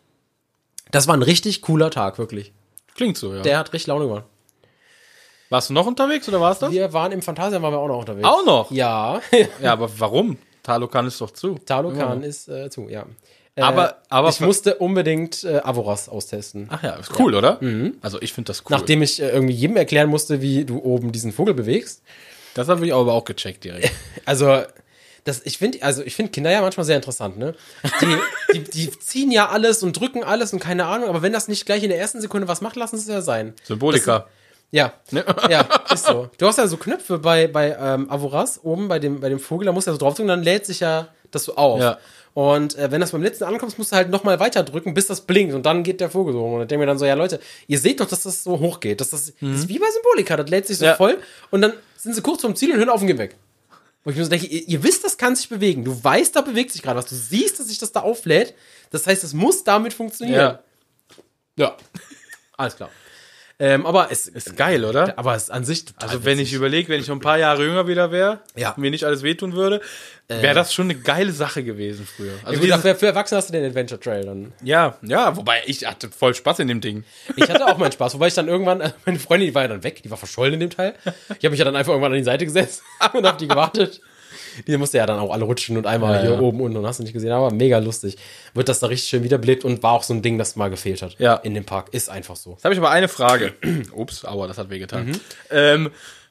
das war ein richtig cooler Tag, wirklich. Klingt so, ja. Der hat richtig Laune gemacht. Warst du noch unterwegs oder war's das? Wir waren im Phantasialand, waren wir auch noch unterwegs. Auch noch? Ja. Ja, aber warum? Talokan ist doch zu. Talokan ist äh, zu, ja. Äh, Aber- aber ich für- musste unbedingt äh, Avoras austesten. Ach ja, ist cool, oder? Also ich finde das cool. Nachdem ich äh, irgendwie jedem erklären musste, wie du oben diesen Vogel bewegst. das habe ich aber auch gecheckt direkt. Also, das, ich finde, also ich finde Kinder ja manchmal sehr interessant, ne? Die, die, die ziehen ja alles und drücken alles und keine Ahnung, aber wenn das nicht gleich in der ersten Sekunde was macht, lassen sie es ja sein. Symbolika. Ja, ja, ist so. Du hast ja so Knöpfe bei, bei ähm, Avoras oben bei dem, bei dem Vogel, da musst du ja so drauf drücken, dann lädt sich ja das so auf. Ja. Und äh, wenn das beim letzten ankommst, musst du halt nochmal weiter drücken, bis das blinkt und dann geht der Vogel so rum. Und ich denke mir dann so, ja Leute, ihr seht doch, dass das so hoch geht. Dass das, das ist wie bei Symbolika, das lädt sich so Ja. voll und dann sind sie kurz vorm Ziel und hören auf und gehen weg. Wo ich mir so denke, ihr, ihr wisst, das kann sich bewegen. Du weißt, da bewegt sich gerade was. Du siehst, dass sich das da auflädt. Das heißt, es muss damit funktionieren. Ja. Ja. Alles klar. Ähm, aber es Ist geil, oder? aber es ist an sich total Also wenn ich witzig. überlege, wenn ich noch ein paar Jahre jünger wieder wäre, Ja. mir nicht alles wehtun würde, wäre das schon eine geile Sache gewesen früher. Also Also wie dieses, gesagt, für Erwachsene hast du den Adventure Trail dann. ja, ja, wobei ich hatte voll Spaß in dem Ding. Ich hatte auch meinen Spaß, wobei ich dann irgendwann, äh, meine Freundin, die war ja dann weg, die war verschollen in dem Teil. Ich habe mich ja dann einfach irgendwann an die Seite gesetzt und auf die gewartet. Die musste ja dann auch alle rutschen und einmal Ja, hier ja. oben, unten und hast du nicht gesehen, aber mega lustig. Wird das da richtig schön wiederbelebt und war auch so ein Ding, das mal gefehlt hat. Ja. In dem Park. Ist einfach so. Jetzt habe ich aber eine Frage. Ups, aua, das hat wehgetan. Mhm. Ähm,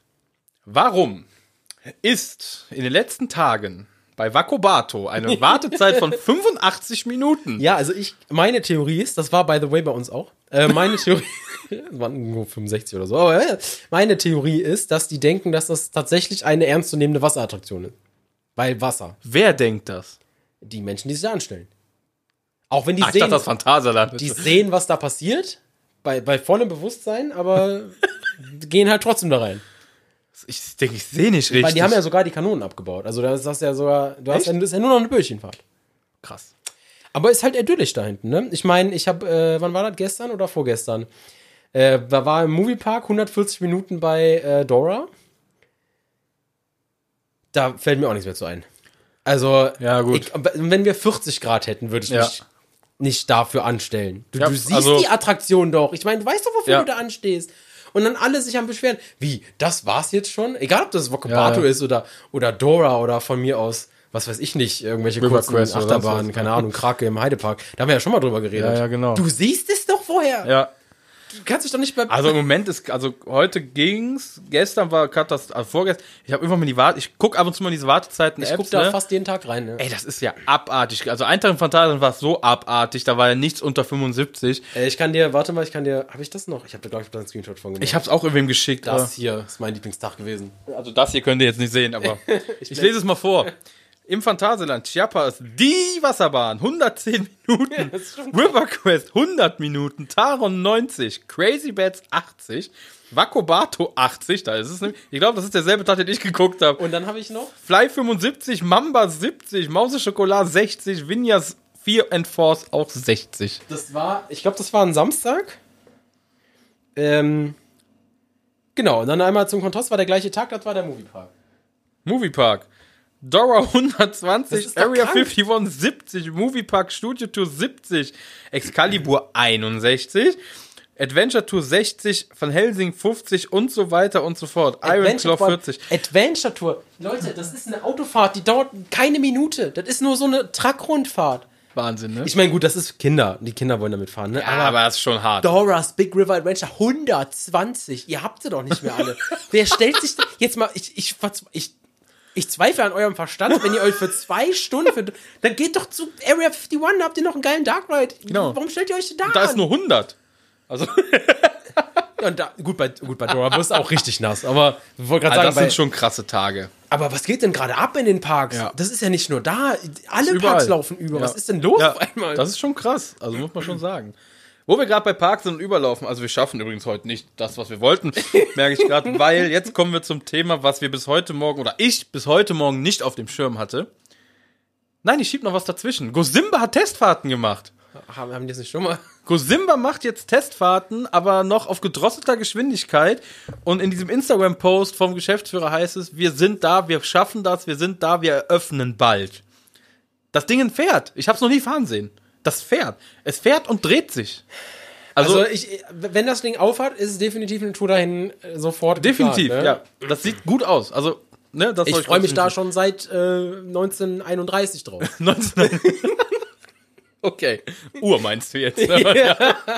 warum ist in den letzten Tagen bei Wakobato eine Wartezeit von fünfundachtzig Minuten? Ja, also ich, meine Theorie ist, das war by the way bei uns auch, äh, meine Theorie, das waren nur fünfundsechzig oder so, aber äh, meine Theorie ist, dass die denken, dass das tatsächlich eine ernstzunehmende Wasserattraktion ist. Weil Wasser. Wer denkt das? Die Menschen, die sich da anstellen. Auch wenn die Ach, ich sehen, dachte, das Phantasialand. die sehen, was da passiert, bei, bei vollem Bewusstsein, aber gehen halt trotzdem da rein. Ich denke, ich sehe nicht richtig. Weil die haben ja sogar die Kanonen abgebaut. Also da ist das ja sogar, du hast ja, das ist ja nur noch eine Böllchenfahrt. krass. Aber ist halt idyllisch da hinten, ne? Ich meine, ich habe, äh, wann war das, gestern oder vorgestern? Äh, da war im Moviepark hundertvierzig Minuten bei äh, Dora. Da fällt mir auch nichts mehr zu ein. Also, Ja, gut. Ich, wenn wir vierzig Grad hätten, würde ich Ja. mich nicht dafür anstellen. Du, Ja, du siehst also- die Attraktion doch. Ich meine, du weißt doch, wofür Ja. du da anstehst. Und dann alle sich am Beschweren. Wie, das war's jetzt schon? Egal, ob das Wokobato Ja, ja. ist oder, oder Dora oder von mir aus, was weiß ich nicht, irgendwelche River kurzen Quest oder sonst Achterbahnen, was. keine Ahnung, Krake im Heidepark. Da haben wir ja schon mal drüber geredet. Ja, ja, genau. Du siehst es doch vorher. Ja. Du kannst dich doch nicht bei... Also im Moment ist, also heute ging's, gestern war Katastrophe, also vorgestern, ich habe immer mal die Warte, ich guck ab und zu mal diese Wartezeiten ich Apps, guck da ne? fast jeden Tag rein. Ne? Ey, das ist ja abartig. Also Eintracht in Phantasien war es so abartig, da war ja nichts unter fünfundsiebzig. Äh, ich kann dir, warte mal, ich kann dir, habe ich das noch? Ich habe da, glaube ich, da einen Screenshot von gemacht. Ich hab's auch irgendwem geschickt. Das hier ist mein Lieblingstag gewesen. aber- Also das hier könnt ihr jetzt nicht sehen, aber ich, lese es mal vor. Im Phantasialand, Chiapas, die Wasserbahn, hundertzehn Minuten. das ist schon River Quest, hundert Minuten. Taron, neunzig. Crazy Bats, achtzig. Wakobato, achtzig. Da ist es nämlich. Ich glaube, das ist derselbe Tag, den ich geguckt habe. Und dann habe ich noch... Fly fünfundsiebzig, Mamba siebzig, Mause Schokolade sechzig, Vinyas vier and Force auch sechzig. Das war, ich glaube, das war ein Samstag. Ähm, genau, und dann einmal zum Kontrast war der gleiche Tag, das war der Moviepark. Moviepark. Dora hundertzwanzig, Das ist doch Area krank. einundfünfzig, siebzig, Moviepark Studio Tour siebzig, Excalibur einundsechzig, Adventure Tour sechzig, Van Helsing fünfzig und so weiter und so fort. Iron Claw vierzig. Adventure Tour. Leute, das ist eine Autofahrt, die dauert keine Minute. Das ist nur so eine Truckrundfahrt. Wahnsinn, ne? Ich meine, gut, das ist Kinder. Die Kinder wollen damit fahren, ne? Ja, aber das ist schon hart. Dora's Big River Adventure hundertzwanzig. Ihr habt sie doch nicht mehr alle. Wer stellt sich da, jetzt mal, ich, ich, ich, ich zweifle an eurem Verstand, wenn ihr euch für zwei Stunden, für, dann geht doch zu Area einundfünfzig, da habt ihr noch einen geilen Dark Ride. Genau. Warum stellt ihr euch da Da an? ist nur hundert. Also, Ja, und da, gut, bei, gut, bei Dora wirst du auch richtig nass. Aber ich wollte gerade also sagen, das bei, sind schon krasse Tage. aber was geht denn gerade ab in den Parks? Ja. Das ist ja nicht nur da. Alle Überall. Parks laufen über. Ja. Was ist denn los Ja, auf einmal? Das ist schon krass. Also muss man schon sagen. Wo wir gerade bei Parks sind und überlaufen, also wir schaffen übrigens heute nicht das, was wir wollten, merke ich gerade, weil jetzt kommen wir zum Thema, was wir bis heute Morgen, oder ich bis heute Morgen nicht auf dem Schirm hatte. Nein, ich schieb noch was dazwischen. Gosimba hat Testfahrten gemacht. haben, haben die das nicht schon mal? Gosimba macht jetzt Testfahrten, aber noch auf gedrosselter Geschwindigkeit. Und in diesem Instagram-Post vom Geschäftsführer heißt es, wir sind da, wir schaffen das, wir sind da, wir eröffnen bald. Das Ding fährt. Ich hab's noch nie fahren sehen. Das fährt. Es fährt und dreht sich. Also, Also, ich, wenn das Ding aufhat, ist es definitiv eine Tour dahin äh, sofort definitiv, geplant, ne? ja. Das sieht gut aus. Also, ne, das Ich soll freue mich da kurz schon seit äh, neunzehnhunderteinunddreißig drauf. neunzehn Okay. Uhr meinst du jetzt? ja.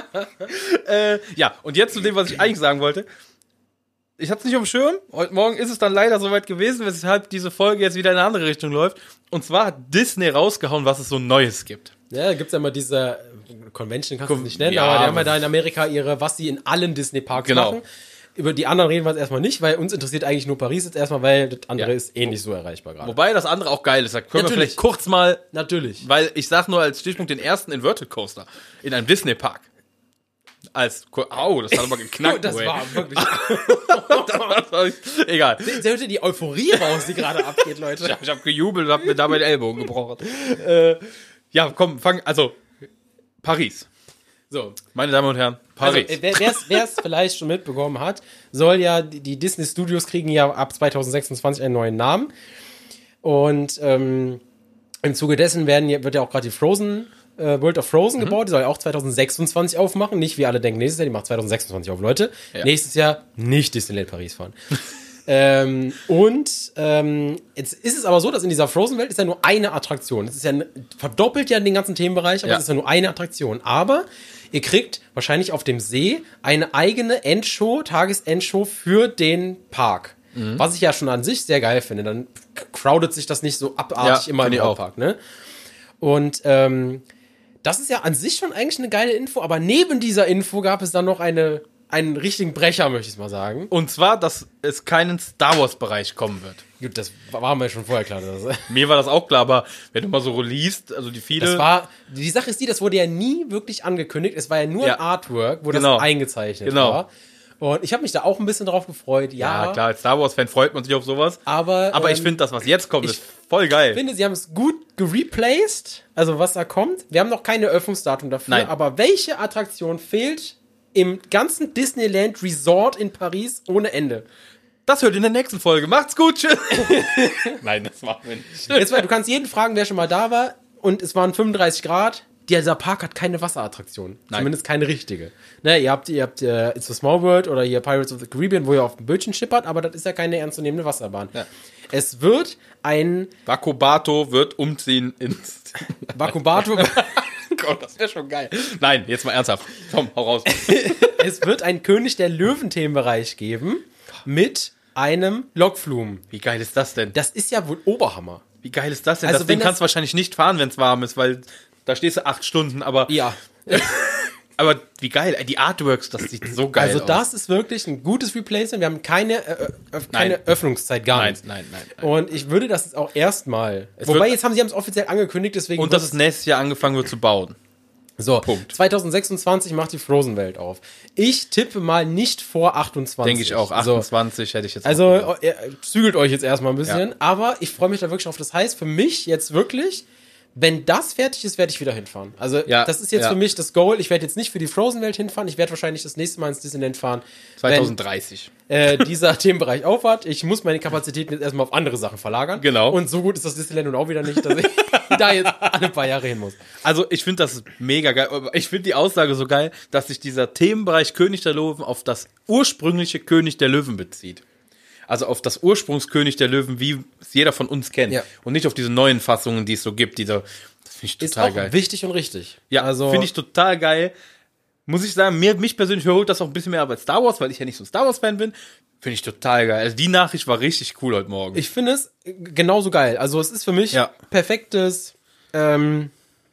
äh, ja, und jetzt zu dem, was ich eigentlich sagen wollte. Ich hatte es nicht auf dem Schirm. Heute Morgen ist es dann leider soweit gewesen, weshalb diese Folge jetzt wieder in eine andere Richtung läuft. Und zwar hat Disney rausgehauen, was es so Neues gibt. Ja, da gibt's ja immer diese äh, Convention, kannst du es nicht nennen, Ja, aber die haben ja aber- da in Amerika ihre, was sie in allen Disney-Parks Genau. machen. Über die anderen reden wir jetzt erstmal nicht, weil uns interessiert eigentlich nur Paris jetzt erstmal, weil das andere Ja. ist eh nicht so erreichbar gerade. Wobei das andere auch geil ist. Da können wir Natürlich. vielleicht kurz mal, Natürlich. weil ich sag nur als Stichpunkt den ersten Inverted Coaster in einem Disney-Park. Als, au, das hat aber geknackt. Das ey. war wirklich. Das war- Egal. Seht ihr die Euphorie raus, die gerade abgeht, Leute? Ich habe gejubelt und hab mir dabei den Ellbogen gebrochen. äh, ja, komm, fang, also, Paris. So. Meine Damen und Herren, Paris. Also, wer es vielleicht schon mitbekommen hat, soll ja, die, die Disney Studios kriegen ja ab zweitausendsechsundzwanzig einen neuen Namen. Und ähm, im Zuge dessen werden, ja- wird ja auch gerade die Frozen, äh, World of Frozen Mhm. gebaut. Die soll ja auch zweitausendsechsundzwanzig aufmachen. Nicht wie alle denken, nächstes Jahr, die macht zweitausendsechsundzwanzig auf, Leute. Ja. Nächstes Jahr nicht Disneyland Paris fahren. ähm, und ähm, jetzt ist es aber so, dass in dieser Frozen-Welt ist ja nur eine Attraktion. Das ist ja ein- verdoppelt ja den ganzen Themenbereich, aber Ja. es ist ja nur eine Attraktion. Aber ihr kriegt wahrscheinlich auf dem See eine eigene Endshow, Tagesendshow für den Park. Mhm. Was ich ja schon an sich sehr geil finde. Dann crowdet sich das nicht so abartig Ja, immer finde im ich auch. Park, ne? Und ähm, das ist ja an sich schon eigentlich eine geile Info, aber neben dieser Info gab es dann noch eine, einen richtigen Brecher, möchte ich mal sagen. Und zwar, dass es keinen Star Wars-Bereich kommen wird. Gut, das war mir schon vorher klar. Das, Mir war das auch klar, aber wenn du mal so liest, also die viele... das war, die Sache ist die, das wurde ja nie wirklich angekündigt. Es war ja nur Ja. ein Artwork, wo Genau. das eingezeichnet Genau. war. Und ich habe mich da auch ein bisschen drauf gefreut, ja. Ja, klar, als Star Wars-Fan freut man sich auf sowas. Aber, Aber ich ähm, finde, das, was jetzt kommt, ist voll geil. Ich finde, sie haben es gut gereplaced, also was da kommt. Wir haben noch kein Eröffnungsdatum dafür, Nein. aber welche Attraktion fehlt im ganzen Disneyland Resort in Paris ohne Ende? Das hört in der nächsten Folge. Macht's gut, tschüss. Nein, das machen wir nicht. Jetzt, weil du kannst jeden fragen, wer schon mal da war, und es waren fünfunddreißig Grad. Dieser Park hat keine Wasserattraktion. Nein. Zumindest keine richtige. Ne, ihr habt, ihr habt äh, It's a Small World oder hier Pirates of the Caribbean, wo ihr auf dem Bötchen schippert, aber das ist ja keine ernstzunehmende Wasserbahn. Ja. Es wird ein Bakubato wird umziehen ins... Bakubato. Gott, das wäre schon geil. Nein, jetzt mal ernsthaft. Komm, hau raus. Es wird einen König der Löwen-Themenbereich geben mit einem Lokflumen. Wie geil ist das denn? Das ist ja wohl Oberhammer. Wie geil ist das denn? Also das wenn Ding das- kannst du wahrscheinlich nicht fahren, wenn es warm ist, weil da stehst du acht Stunden, aber... Ja. Aber wie geil, die Artworks, das sieht so geil Also aus. das ist wirklich ein gutes Replacement. Wir haben keine, äh, äh, keine Nein. Öffnungszeit, gar Nein, nicht. nein, nein, nein. Und ich würde das jetzt auch erstmal... Es Wobei, wird- jetzt haben sie es offiziell angekündigt, deswegen... Und wird dass es nächstes Jahr angefangen wird zu bauen. So, Punkt. zwanzig sechsundzwanzig macht die Frozen-Welt auf. Ich tippe mal nicht vor achtundzwanzig. Denke ich auch. So. achtundzwanzig hätte ich jetzt auch Also, gesagt. äh, zügelt euch jetzt erstmal ein bisschen. Ja. Aber ich freue mich da wirklich drauf. Das heißt, für mich jetzt wirklich, wenn das fertig ist, werde ich wieder hinfahren. Also, Ja, das ist jetzt ja. für mich das Goal. Ich werde jetzt nicht für die Frozen-Welt hinfahren. Ich werde wahrscheinlich das nächste Mal ins Disneyland fahren, zwanzig dreißig. wenn äh, dieser Themenbereich aufhat. Ich muss meine Kapazitäten jetzt erstmal auf andere Sachen verlagern. Genau. Und so gut ist das Disneyland nun auch wieder nicht, dass ich da jetzt alle paar Jahre hin muss. Also ich finde das mega geil. Aber ich finde die Aussage so geil, dass sich dieser Themenbereich König der Löwen auf das ursprüngliche König der Löwen bezieht. Also auf das Ursprungskönig der Löwen, wie es jeder von uns kennt. Ja. Und nicht auf diese neuen Fassungen, die es so gibt. Diese, das finde ich Ist total auch geil. wichtig und richtig. Ja, also finde ich total geil. Muss ich sagen, mir, mich persönlich überholt das auch ein bisschen mehr als Star Wars, weil ich ja nicht so ein Star Wars-Fan bin. Finde ich total geil. Also die Nachricht war richtig cool heute Morgen. Ich finde es genauso geil. Also es ist für mich Ja. perfektes, ähm,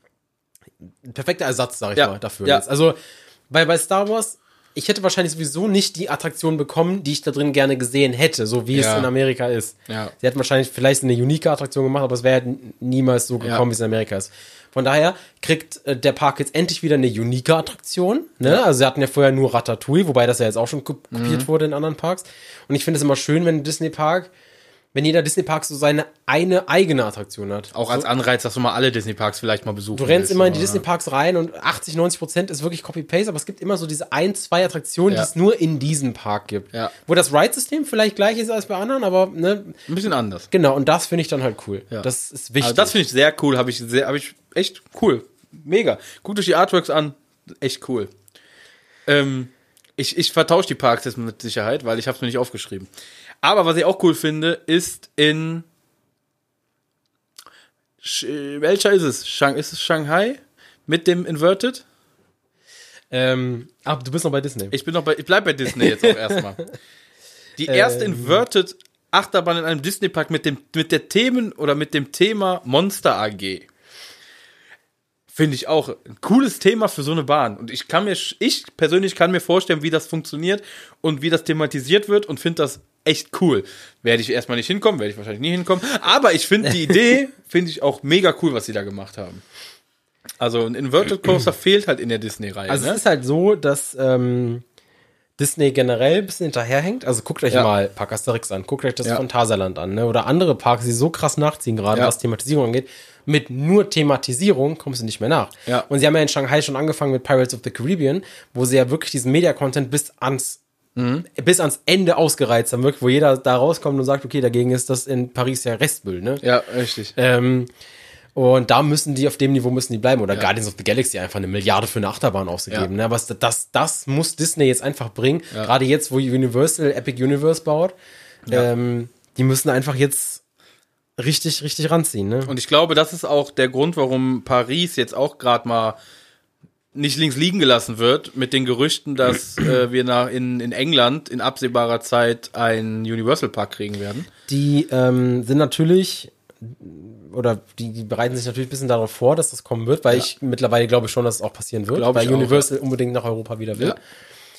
perfekter Ersatz, sag ich Ja. mal, dafür Ja. jetzt. Also bei, bei Star Wars, ich hätte wahrscheinlich sowieso nicht die Attraktion bekommen, die ich da drin gerne gesehen hätte, so wie Ja. es in Amerika ist. Ja. Sie hätten wahrscheinlich vielleicht eine unique Attraktion gemacht, aber es wäre halt niemals so gekommen, Ja. wie es in Amerika ist. Von daher kriegt äh, der Park jetzt endlich wieder eine unique Attraktion. Ne? Also sie hatten ja vorher nur Ratatouille, wobei das ja jetzt auch schon ko- kopiert Mhm. wurde in anderen Parks. Und ich finde es immer schön, wenn ein Disney Park, wenn jeder Disney Park so seine eine eigene Attraktion hat. auch als Anreiz, dass du mal alle Disney-Parks vielleicht mal besuchen Du rennst willst, immer in die aber- Disney-Parks rein und achtzig, neunzig Prozent ist wirklich Copy-Paste, aber es gibt immer so diese ein, zwei Attraktionen, Ja. die es nur in diesem Park gibt. Ja. Wo das Ride-System vielleicht gleich ist als bei anderen, aber ne, Ein bisschen anders. genau, und das finde ich dann halt cool. Ja. Das ist wichtig. Also das finde ich sehr cool, habe ich sehr, habe ich echt cool. Mega. Guckt euch die Artworks an. Echt cool. Ähm, ich, ich vertausche die Parks jetzt mit Sicherheit, weil ich habe es mir nicht aufgeschrieben. Aber was ich auch cool finde, ist in Sch welcher ist es? Shang ist es Shanghai mit dem Inverted? ähm, aber du bist noch bei Disney. Ich bin noch bei, ich bleib bei Disney jetzt auch erstmal. Die erste Ähm. Inverted Achterbahn in einem Disney Park mit dem mit der Themen oder mit dem Thema Monster A G. Finde ich auch ein cooles Thema für so eine Bahn. Und ich kann mir, ich persönlich kann mir vorstellen, wie das funktioniert und wie das thematisiert wird und finde das echt cool. Werde ich erstmal nicht hinkommen, werde ich wahrscheinlich nie hinkommen. Aber ich finde die Idee, finde ich auch mega cool, was sie da gemacht haben. Also ein Inverted Coaster fehlt halt in der Disney-Reihe. Also ne? es ist halt so, dass ähm, Disney generell ein bisschen hinterherhängt. Also guckt euch Ja. mal Park Asterix an, guckt euch das Ja. Phantasialand an, ne? Oder andere Parks, die so krass nachziehen, gerade Ja. was Thematisierung angeht. Mit nur Thematisierung kommst du nicht mehr nach. Ja. Und sie haben ja in Shanghai schon angefangen mit Pirates of the Caribbean, wo sie ja wirklich diesen Media-Content bis ans Mhm. bis ans Ende ausgereizt haben, wirklich, wo jeder da rauskommt und sagt, okay, dagegen ist das in Paris ja Restmüll, ne? Ja, richtig. Ähm, und da müssen die, auf dem Niveau müssen die bleiben. Oder Ja. Guardians of the Galaxy einfach eine Milliarde für eine Achterbahn ausgegeben. Ja. Ne? Aber das, das, das muss Disney jetzt einfach bringen. Ja. Gerade jetzt, wo Universal Epic Universe baut. Ja. Ähm, die müssen einfach jetzt richtig, richtig ranziehen. Ne? Und ich glaube, das ist auch der Grund, warum Paris jetzt auch gerade mal nicht links liegen gelassen wird mit den Gerüchten, dass äh, wir nach in, in England in absehbarer Zeit einen Universal Park kriegen werden. Die ähm, sind natürlich, oder die, die bereiten sich natürlich ein bisschen darauf vor, dass das kommen wird, weil Ja. ich mittlerweile glaube schon, dass es auch passieren wird, Glaube weil ich auch, Universal unbedingt nach Europa wieder will. Ja.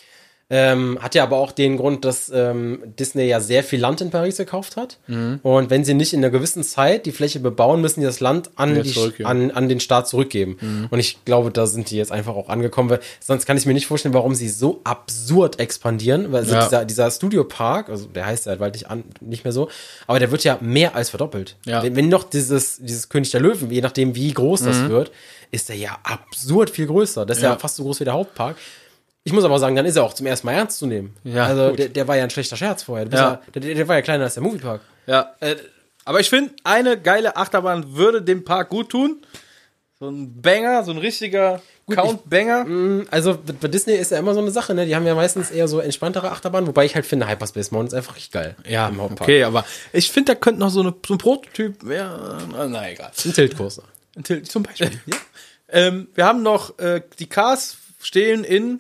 Ähm, hat ja aber auch den Grund, dass ähm, Disney ja sehr viel Land in Paris gekauft hat. Mhm. Und wenn sie nicht in einer gewissen Zeit die Fläche bebauen, müssen die das Land an, Ja, die, zurück, ja. an, an den Staat zurückgeben. Mhm. Und ich glaube, da sind die jetzt einfach auch angekommen. Weil sonst kann ich mir nicht vorstellen, warum sie so absurd expandieren. Weil also Ja. dieser, dieser Studiopark, also der heißt ja bald nicht, an, nicht mehr so, aber der wird ja mehr als verdoppelt. Ja. Wenn, wenn noch dieses, dieses König der Löwen, je nachdem wie groß das wird, ist der ja absurd viel größer. Das ist ja, Ja. fast so groß wie der Hauptpark. Ich muss aber sagen, dann ist er auch zum ersten Mal ernst zu nehmen. Ja, also gut. der, der war ja ein schlechter Scherz vorher. Du bist Ja. ja. Der, der war ja kleiner als der Moviepark. Ja, äh, aber ich finde, eine geile Achterbahn würde dem Park gut tun. So ein Banger, so ein richtiger Count-Banger. Mm, Also bei Disney ist ja immer so eine Sache, ne? Die haben ja meistens eher so entspanntere Achterbahnen, wobei ich halt finde, Hyperspace Mountain ist einfach richtig geil. Ja, im Hauptpark. okay, aber ich finde, da könnte noch so, eine, so ein Prototyp, ja, na, na egal. Ein Tiltcoaster. Ein Til- Zum Beispiel. ja. ähm, wir haben noch, äh, die Cars stehen in,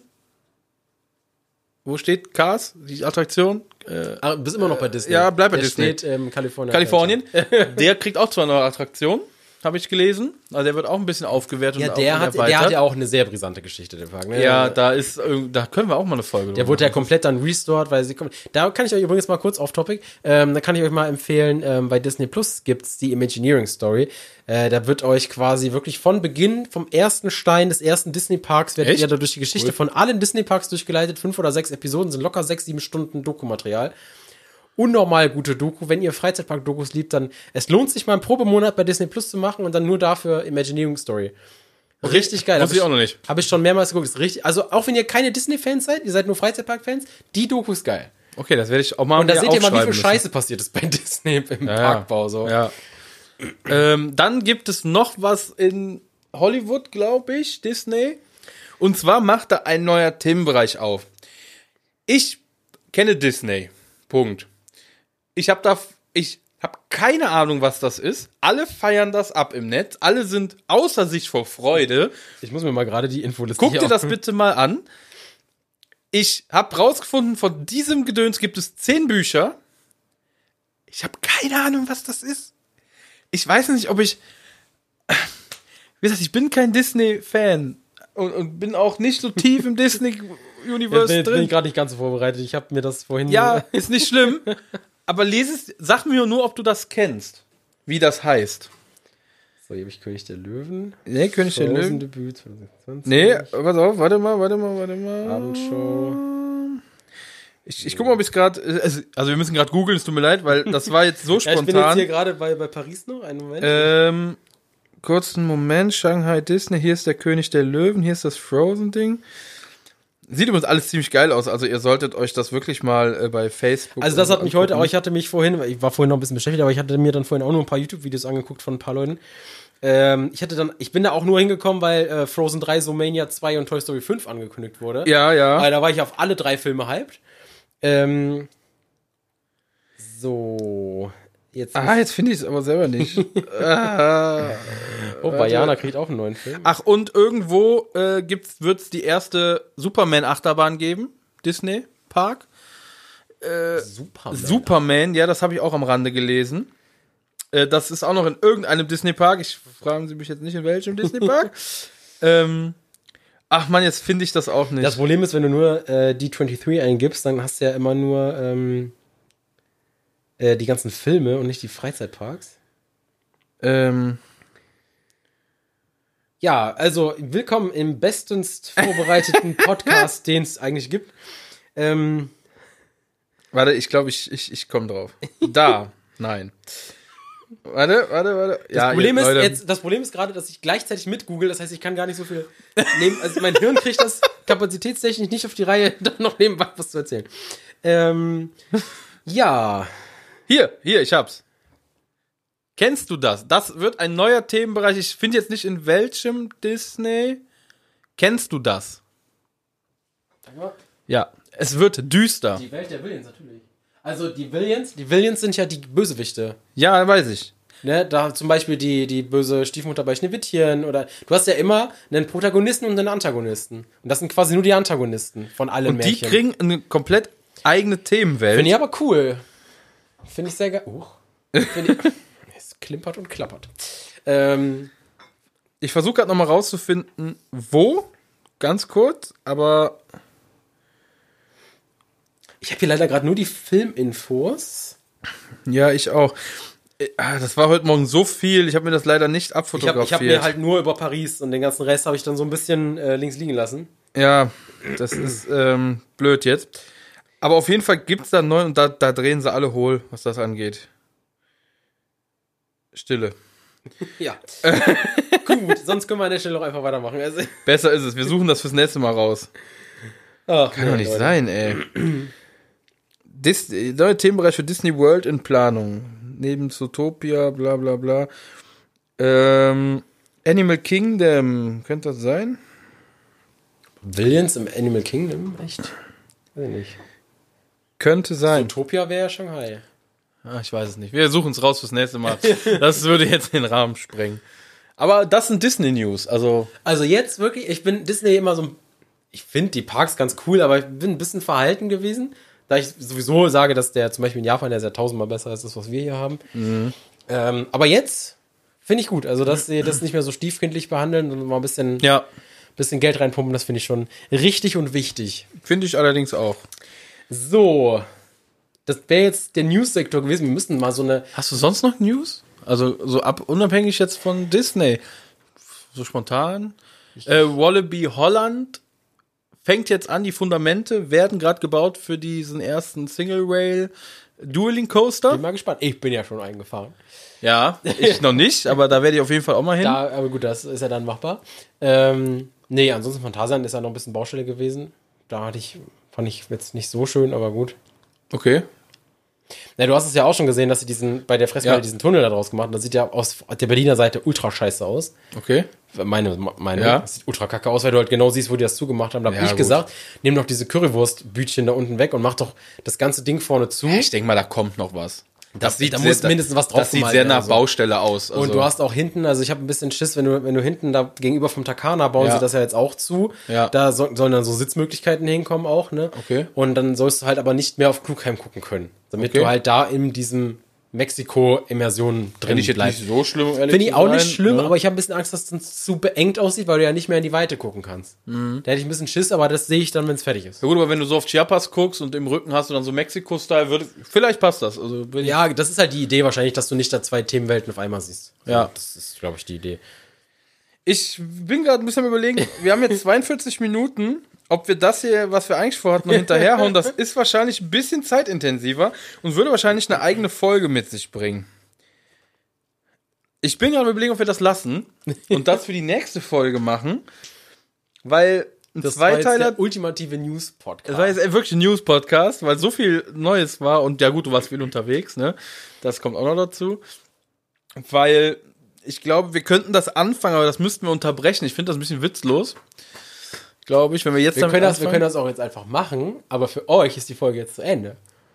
wo steht Cars, die Attraktion? Äh, Ah, bist immer noch bei Disney. ja, bleib bei der Disney. steht ähm, Kalifornien. Kalifornien. Der kriegt auch zwar eine neue Attraktion, habe ich gelesen. Also der wird auch ein bisschen aufgewertet Ja, und der auch hat, erweitert. der hat ja auch eine sehr brisante Geschichte, der Park. Ne? Ja, da ist, irgend- da können wir auch mal eine Folge Der drüber wurde ja machen. komplett dann restored, weil sie kommen. Da kann ich euch übrigens mal kurz off Topic. Ähm, da kann ich euch mal empfehlen, ähm, bei Disney Plus gibt's die Imagineering Story. Äh, da wird euch quasi wirklich von Beginn, vom ersten Stein des ersten Disney Parks, werdet Echt? ihr da durch die Geschichte Cool. von allen Disney Parks durchgeleitet. Fünf oder sechs Episoden sind locker sechs, sieben Stunden Dokumaterial. Unnormal gute Doku. Wenn ihr Freizeitpark-Dokus liebt, dann es lohnt sich mal einen Probemonat bei Disney Plus zu machen und dann nur dafür Imagineering Story. Richtig geil. Wusste ich auch noch nicht. Habe ich schon mehrmals geguckt. Ist richtig. Also auch wenn ihr keine Disney-Fans seid, ihr seid nur Freizeitpark-Fans, die Doku ist geil. Okay, das werde ich auch mal Und da mir seht ihr mal, wie viel aufschreiben müssen. Scheiße passiert ist bei Disney im Ja, Parkbau. So. Ja. ähm, dann gibt es noch was in Hollywood, glaube ich, Disney. Und zwar macht da ein neuer Themenbereich auf. Ich kenne Disney. Punkt. Ich habe da, ich habe keine Ahnung, was das ist. Alle feiern das ab im Netz. Alle sind außer sich vor Freude. Ich muss mir mal gerade die Infoliste Guck hier dir das auf- bitte mal an. Ich habe rausgefunden, von diesem Gedöns gibt es zehn Bücher. Ich habe keine Ahnung, was das ist. Ich weiß nicht, ob ich. Wie gesagt, ich bin kein Disney-Fan und, und bin auch nicht so tief im Jetzt Disney-Universe bin, jetzt bin drin. ich gerade nicht ganz so vorbereitet. Ich habe mir das vorhin. Ja, ist nicht schlimm. Aber lese es, sag mir nur, ob du das kennst. Wie das heißt. So, hier habe ich König der Löwen. Nee, König der Frozen Löwen. Debüt zwanzig zwanzig. Nee, pass auf, warte mal, warte mal, warte mal. Abendshow. Ich, ich guck mal, ob ich es gerade. Also, also, wir müssen gerade googeln, es tut mir leid, weil das war jetzt so Ja, ich bin jetzt spontan. hier gerade bei, bei Paris noch. Einen Moment. ähm, kurzen Moment. Shanghai Disney. Hier ist der König der Löwen. Hier ist das Frozen-Ding. Sieht übrigens alles ziemlich geil aus. Also, ihr solltet euch das wirklich mal äh, bei Facebook. Also das hat mich heute auch, angucken. ich hatte mich vorhin, weil ich war vorhin noch ein bisschen beschäftigt, aber ich hatte mir dann vorhin auch nur ein paar YouTube-Videos angeguckt von ein paar Leuten. Ähm, ich hatte dann, ich bin da auch nur hingekommen, weil äh, Frozen drei, Zoomania zwei und Toy Story fünf angekündigt wurde. Ja, ja. Weil da war ich auf alle drei Filme hyped. Ähm, so. Jetzt Ah, jetzt finde ich es aber selber nicht. ah. oh, Bayana kriegt auch einen neuen Film. Ach, und irgendwo äh, wird es die erste Superman-Achterbahn geben. Disney Park. Super. Superman, ja, das habe ich auch am Rande gelesen. Äh, das ist auch noch in irgendeinem Disney-Park. Ich fragen Sie mich jetzt nicht, in welchem Disney-Park. ähm, ach man, jetzt finde ich das auch nicht. Das Problem ist, wenn du nur äh, D dreiundzwanzig eingibst, dann hast du ja immer nur ähm, äh, die ganzen Filme und nicht die Freizeitparks. ähm, Ja, also willkommen im bestens vorbereiteten Podcast, den es eigentlich gibt. Ähm, warte, ich glaube, ich, ich, ich komme drauf. Da, nein. Warte, warte, warte. das, Ja, Problem ihr- ist Leute, jetzt, das Problem ist gerade, dass ich gleichzeitig mit google, das heißt, ich kann gar nicht so viel nehmen. Also mein Hirn kriegt das kapazitätstechnisch nicht auf die Reihe, da noch nebenbei was zu erzählen. Ähm, ja. Hier, hier, ich hab's. Kennst du das? Das wird ein neuer Themenbereich. Ich finde jetzt nicht in welchem Disney. Kennst du das? Ja, es wird düster. Die Welt der Villains, natürlich. Also die Villains, die Villains sind ja die Bösewichte. Ja, weiß ich. Ne, da zum Beispiel die, die böse Stiefmutter bei Schneewittchen oder du hast ja immer einen Protagonisten und einen Antagonisten. Und das sind quasi nur die Antagonisten von allen Und die Märchen. kriegen eine komplett eigene Themenwelt. Finde ich aber cool. Finde ich sehr geil. Uh, Finde ich, es klimpert und klappert. Ähm, Ich versuche gerade nochmal rauszufinden, wo, ganz kurz, aber Ich habe hier leider gerade nur die Filminfos. Ja, ich auch. Das war heute Morgen so viel, ich habe mir das leider nicht Ich habe abfotografiert. ich hab mir halt nur über Paris und den ganzen Rest habe ich dann so ein bisschen äh, links liegen lassen. Ja, das ist ähm, blöd jetzt. Aber auf jeden Fall gibt's da neun und da, da drehen sie alle hohl, was das angeht. Stille. Ja. Gut, sonst können wir an der Stelle auch einfach weitermachen. Also, Besser ist es, wir suchen das fürs nächste Mal raus. ach, Kann doch nicht sein, ey. Dis neue Themenbereich für Disney World in Planung. Neben Zootopia, bla bla bla. Ähm, Animal Kingdom, könnte das sein? Villains im Animal Kingdom? Echt? Weiß ich nicht. Könnte sein. Utopia wäre ja Shanghai. Ah, ich weiß es nicht. Wir suchen es raus fürs nächste Mal. Das würde jetzt den Rahmen sprengen. Aber das sind Disney News, also... Also jetzt wirklich, ich bin Disney immer so, ich finde die Parks ganz cool, aber ich bin ein bisschen verhalten gewesen, da ich sowieso sage, dass der zum Beispiel in Japan, der ist ja tausendmal besser als das, was wir hier haben. Mhm. Ähm, aber jetzt finde ich gut, also dass sie das nicht mehr so stiefkindlich behandeln, sondern mal ein bisschen, Ja, bisschen Geld reinpumpen, das finde ich schon richtig und wichtig. finde ich allerdings auch. So, das wäre jetzt der News-Sektor gewesen, wir müssten mal so eine... Hast du sonst noch News? Also so ab unabhängig jetzt von Disney. So spontan. Äh, Wallaby Holland fängt jetzt an, die Fundamente werden gerade gebaut für diesen ersten Single Rail Dueling Coaster. Bin mal gespannt. Ich bin ja schon eingefahren. Ja, ich noch nicht, aber da werde ich auf jeden Fall auch mal hin. Da, aber gut, das ist ja dann machbar. Ähm, nee, ansonsten Phantasialand ist ja noch ein bisschen Baustelle gewesen. Da hatte ich, fand ich jetzt nicht so schön, aber gut. Okay. Na, du hast es ja auch schon gesehen, dass sie diesen, bei der Fressmeile Ja. diesen Tunnel da draus gemacht haben. Das sieht ja aus der Berliner Seite ultra scheiße aus. Okay. Meine Meinung. Ja. Das sieht ultra kacke aus, weil du halt genau siehst, wo die das zugemacht haben. Da habe Ja, ich gut. gesagt, nimm doch diese Currywurstbütchen da unten weg und mach doch das ganze Ding vorne zu. Ich denke mal, da kommt noch was. Das da muss mindestens was drauf Das sieht gemalt sehr werden, nach also. Baustelle aus. Also, Und du hast auch hinten, also ich habe ein bisschen Schiss, wenn du, wenn du hinten da gegenüber vom Takana bauen Ja. sie das ja jetzt auch zu. Ja. Da so, sollen dann so Sitzmöglichkeiten hinkommen auch, ne? Okay. Und dann sollst du halt aber nicht mehr auf Klugheim gucken können. Damit Okay. du halt da in diesem Mexiko-Immersion drin finde ich jetzt bleibst. nicht so schlimm, um ehrlich Finde ich zu auch sein, nicht schlimm, ne? aber ich habe ein bisschen Angst, dass es dann zu beengt aussieht, weil du ja nicht mehr in die Weite gucken kannst. Mhm. Da hätte ich ein bisschen Schiss, aber das sehe ich dann, wenn es fertig ist. Ja gut, aber wenn du so auf Chiapas guckst und im Rücken hast du dann so Mexiko-Style, würde vielleicht passt das. Also bin Ja, das ist halt die Idee wahrscheinlich, dass du nicht da zwei Themenwelten auf einmal siehst. Ja. Das ist, glaube ich, die Idee. Ich bin gerade ein bisschen am Überlegen, wir haben jetzt zweiundvierzig Minuten, ob wir das hier, was wir eigentlich vorhatten, noch hinterherhauen. Das ist wahrscheinlich ein bisschen zeitintensiver und würde wahrscheinlich eine eigene Folge mit sich bringen. Ich bin gerade am Überlegen, ob wir das lassen und das für die nächste Folge machen, weil ein Das war jetzt Zweiteiler... der ultimative News-Podcast. Das war jetzt wirklich ein News-Podcast, weil so viel Neues war und ja gut, du warst viel unterwegs, ne? Das kommt auch noch dazu. Weil ich glaube, wir könnten das anfangen, aber das müssten wir unterbrechen. Ich finde das ein bisschen witzlos, glaube ich, wenn wir jetzt Wir damit können, das, wir anfangen. können das auch jetzt einfach machen, aber für euch ist die Folge jetzt zu Ende.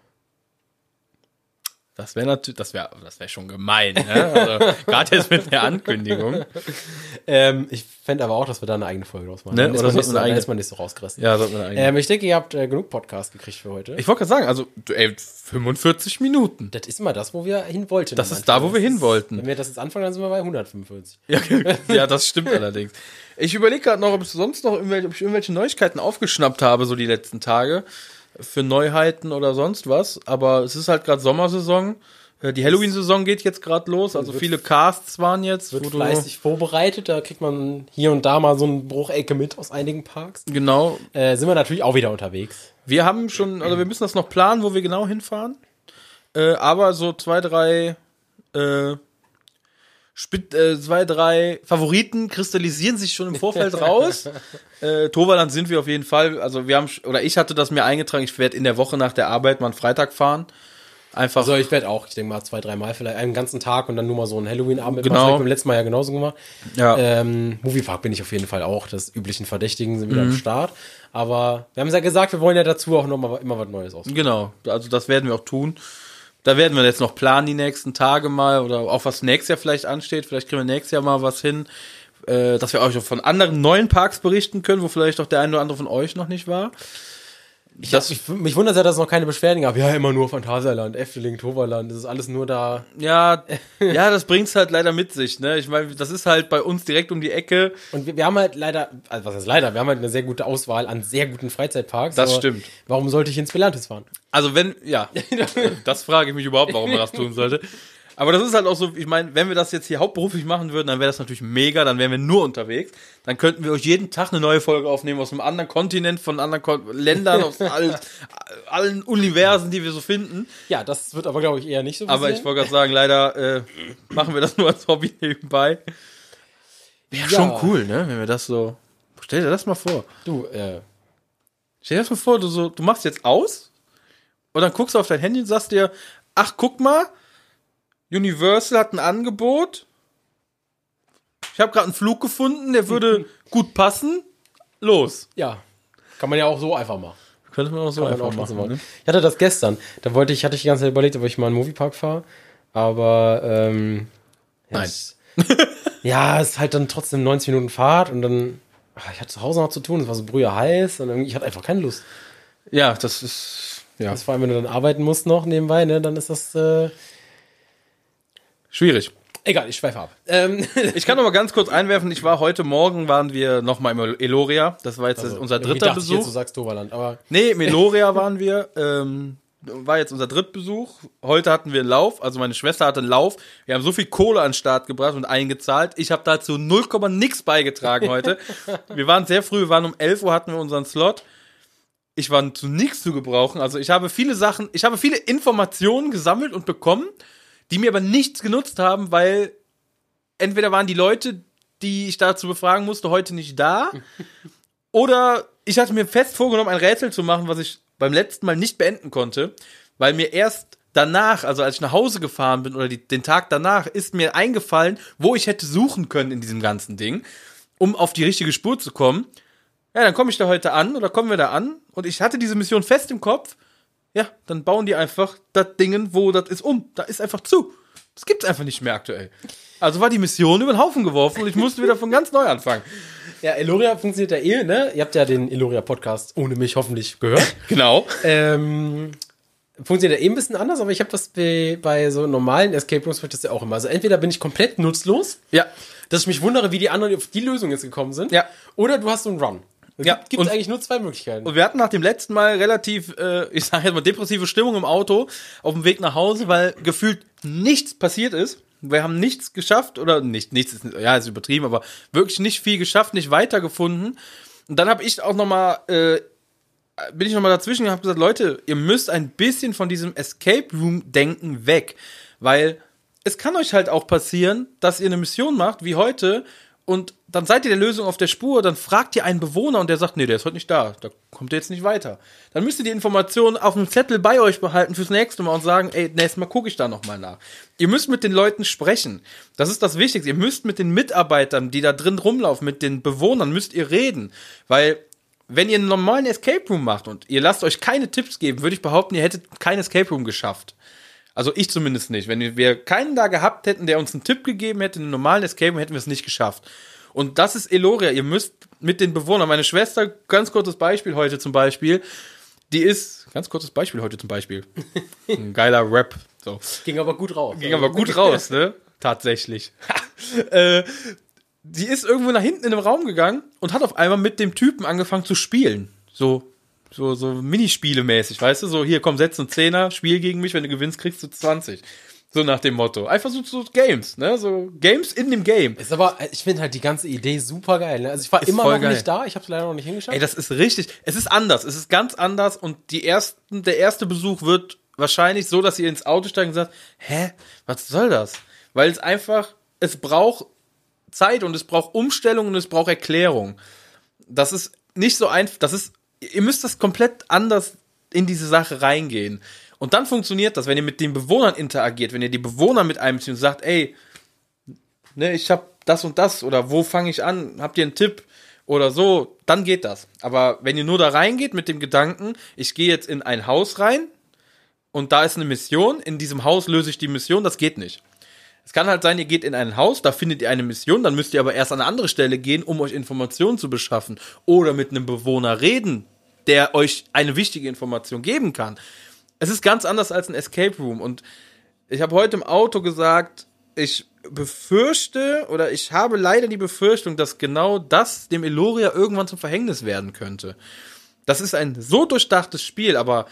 Das wäre natürlich, das wäre das wäre schon gemein, ne? Also, gerade jetzt mit der Ankündigung. Ähm, ich fände aber auch, dass wir da eine eigene Folge draus machen. Ne? Dann ist Oder man nicht sollten so, wir eine dann eigene- ist man nicht so rausgerissen. Ja, sollten wir eine eigene. Ähm, ich denke, ihr habt äh, genug Podcast gekriegt für heute. Ich wollte gerade sagen, also du, ey, fünfundvierzig Minuten. das ist immer das, wo wir hin wollten. Das am ist da, Anfang. wo wir Das hin ist- wollten. Wenn wir das jetzt anfangen, dann sind wir bei hundertfünfundvierzig. Ja, ja, das stimmt allerdings. Ich überlege gerade noch, ob es sonst noch irgendwelche, ob ich irgendwelche Neuigkeiten aufgeschnappt habe, so die letzten Tage. Für Neuheiten oder sonst was. Aber es ist halt gerade Sommersaison. Äh, Die Halloween-Saison geht jetzt gerade los. Also Wird- viele Casts waren jetzt. Wird wo du- fleißig vorbereitet, da kriegt man hier und da mal so eine Bruchecke mit aus einigen Parks. Genau. Äh, sind wir natürlich auch wieder unterwegs. Wir haben schon, also wir müssen das noch planen, wo wir genau hinfahren. Äh, aber so zwei, drei, äh, Spit, äh, zwei, drei Favoriten kristallisieren sich schon im Vorfeld raus. Äh, Toverland sind wir auf jeden Fall. Also wir haben, sch- oder ich hatte das mir eingetragen, ich werde in der Woche nach der Arbeit mal einen Freitag fahren. Einfach. Also ich werde auch, ich denke mal, zwei, drei Mal vielleicht einen ganzen Tag und dann nur mal so einen Halloween-Abend. Genau. Das habe ich beim letzten Mal ja genauso gemacht. Ja. Ähm, Moviepark bin ich auf jeden Fall auch. Das üblichen Verdächtigen sind wieder Mhm. am Start. Aber wir haben es ja gesagt, wir wollen ja dazu auch noch mal immer was Neues aus. Genau, also das werden wir auch tun. Da werden wir jetzt noch planen die nächsten Tage mal oder auch was nächstes Jahr vielleicht ansteht. Vielleicht kriegen wir nächstes Jahr mal was hin, äh, dass wir euch auch von anderen neuen Parks berichten können, wo vielleicht auch der eine oder andere von euch noch nicht war. Ich, Das- ich, mich wundert ja, dass es noch keine Beschwerden gab. Ja, immer nur Phantasialand, Efteling, Toverland, das ist alles nur da. Ja, ja, das bringt's halt leider mit sich, ne? Ich meine, das ist halt bei uns direkt um die Ecke. Und wir, wir haben halt leider, also was heißt leider, wir haben halt eine sehr gute Auswahl an sehr guten Freizeitparks. Das aber stimmt. Warum sollte ich ins Stellantis fahren? Also wenn, ja, das frage ich mich überhaupt, warum man das tun sollte. Aber das ist halt auch so, ich meine, wenn wir das jetzt hier hauptberuflich machen würden, dann wäre das natürlich mega, dann wären wir nur unterwegs. Dann könnten wir euch jeden Tag eine neue Folge aufnehmen aus einem anderen Kontinent, von anderen Kon- Ländern, aus all, allen Universen, die wir so finden. Ja, das wird aber, glaube ich, eher nicht so Aber ich wollte gerade sagen, leider äh, machen wir das nur als Hobby nebenbei. Wäre Ja. schon cool, ne, wenn wir das so... Stell dir das mal vor. Du, äh, Stell dir das mal vor, du, so, du machst jetzt aus und dann guckst du auf dein Handy und sagst dir, ach, guck mal, Universal hat ein Angebot. Ich habe gerade einen Flug gefunden, der würde gut passen. Los. ja, kann man ja auch so einfach machen. Könnte man auch so Kann man einfach auch machen. machen. Ne? Ich hatte das gestern. Da wollte ich, hatte ich die ganze Zeit überlegt, ob ich mal in den Moviepark fahre. Aber, ähm, ja, Nein. Es, ja, es ist halt dann trotzdem neunzig Minuten Fahrt und dann, ach, ich hatte zu Hause noch zu tun, es war so brühe heiß und irgendwie, ich hatte einfach keine Lust. Ja, das ist ja Das vor allem, wenn du dann arbeiten musst noch nebenbei, ne, dann ist das, äh, schwierig. egal, ich schweife ab. Ähm, Ich kann noch mal ganz kurz einwerfen, ich war heute Morgen, waren wir noch mal im Eloria. Das war jetzt also, unser irgendwie dritter dachte ich jetzt, Besuch. du sagst Toverland, aber Nee, im Eloria waren wir. Ähm, war jetzt unser Drittbesuch. Heute hatten wir einen Lauf. Also meine Schwester hatte einen Lauf. Wir haben so viel Kohle an den Start gebracht und eingezahlt. Ich habe dazu null Komma nix beigetragen heute. Wir waren sehr früh, wir waren um elf Uhr, hatten wir unseren Slot. Ich war zu nichts zu gebrauchen. Also ich habe viele Sachen, ich habe viele Informationen gesammelt und bekommen, die mir aber nichts genutzt haben, weil entweder waren die Leute, die ich dazu befragen musste, heute nicht da, oder ich hatte mir fest vorgenommen, ein Rätsel zu machen, was ich beim letzten Mal nicht beenden konnte, weil mir erst danach, also als ich nach Hause gefahren bin oder die, den Tag danach, ist mir eingefallen, wo ich hätte suchen können in diesem ganzen Ding, um auf die richtige Spur zu kommen. Ja, dann komme ich da heute an oder kommen wir da an und ich hatte diese Mission fest im Kopf. Ja, dann bauen die einfach das Ding, wo das ist, um. Da ist einfach zu. Das gibt's einfach nicht mehr aktuell. Also war die Mission über den Haufen geworfen und ich musste wieder von ganz neu anfangen. ja, Eloria funktioniert ja eh, ne? Ihr habt ja den Eloria-Podcast ohne mich hoffentlich gehört. Genau. ähm, funktioniert ja eh ein bisschen anders, aber ich habe das bei, bei so normalen Escape Rooms das ja auch immer. Also entweder bin ich komplett nutzlos, Ja. dass ich mich wundere, wie die anderen auf die Lösung jetzt gekommen sind, Ja. oder du hast so einen Run. Es Ja, gibt und- eigentlich nur zwei Möglichkeiten. Und wir hatten nach dem letzten Mal relativ, äh, ich sage jetzt mal, depressive Stimmung im Auto auf dem Weg nach Hause, weil gefühlt nichts passiert ist. Wir haben nichts geschafft, oder nicht, nichts ist, ja, ist übertrieben, aber wirklich nicht viel geschafft, nicht weitergefunden. Und dann habe ich auch nochmal, äh, bin ich nochmal dazwischen und habe gesagt, Leute, ihr müsst ein bisschen von diesem Escape Room-Denken weg, weil es kann euch halt auch passieren, dass ihr eine Mission macht, wie heute, und dann seid ihr der Lösung auf der Spur, dann fragt ihr einen Bewohner und der sagt, nee, der ist heute nicht da, da kommt ihr jetzt nicht weiter. Dann müsst ihr die Informationen auf dem Zettel bei euch behalten fürs nächste Mal und sagen, ey, nächstes Mal gucke ich da nochmal nach. Ihr müsst mit den Leuten sprechen. Das ist das Wichtigste. Ihr müsst mit den Mitarbeitern, die da drin rumlaufen, mit den Bewohnern, müsst ihr reden. Weil, wenn ihr einen normalen Escape Room macht und ihr lasst euch keine Tipps geben, würde ich behaupten, ihr hättet kein Escape Room geschafft. Also ich zumindest nicht. Wenn wir keinen da gehabt hätten, der uns einen Tipp gegeben hätte, einen normalen Escape Room, hätten wir es nicht geschafft. Und das ist Eloria. Ihr müsst mit den Bewohnern, meine Schwester, ganz kurzes Beispiel heute zum Beispiel, die ist, ganz kurzes Beispiel heute zum Beispiel, ein geiler Rap, so. Ging aber gut raus. Ging aber gut raus, ne? Tatsächlich. äh, die ist irgendwo nach hinten in den Raum gegangen und hat auf einmal mit dem Typen angefangen zu spielen. So, so, so Minispiele-mäßig, weißt du? So, hier, komm, setz einen Zehner, spiel gegen mich, wenn du gewinnst, kriegst du zwanzig. So nach dem Motto. Einfach so, so Games, ne? So Games in dem Game. Ist aber, ich finde halt die ganze Idee super geil. Ne? Also ich war Ist immer voll noch geil. nicht da, ich habe es leider noch nicht hingeschafft. Ey, das ist richtig. Es ist anders. Es ist ganz anders und die ersten, der erste Besuch wird wahrscheinlich so, dass ihr ins Auto steigt und sagt, hä, was soll das? Weil es einfach, es braucht Zeit und es braucht Umstellung und es braucht Erklärung. Das ist nicht so einfach, das ist, ihr müsst das komplett anders in diese Sache reingehen. Und dann funktioniert das, wenn ihr mit den Bewohnern interagiert, wenn ihr die Bewohner mit einbezieht und sagt, ey, ne, ich hab das und das oder wo fange ich an? Habt ihr einen Tipp oder so? Dann geht das. Aber wenn ihr nur da reingeht mit dem Gedanken, ich gehe jetzt in ein Haus rein und da ist eine Mission, in diesem Haus löse ich die Mission, das geht nicht. Es kann halt sein, ihr geht in ein Haus, da findet ihr eine Mission, dann müsst ihr aber erst an eine andere Stelle gehen, um euch Informationen zu beschaffen oder mit einem Bewohner reden, der euch eine wichtige Information geben kann. Es ist ganz anders als ein Escape Room. Und ich habe heute im Auto gesagt, ich befürchte oder ich habe leider die Befürchtung, dass genau das dem Eloria irgendwann zum Verhängnis werden könnte. Das ist ein so durchdachtes Spiel, aber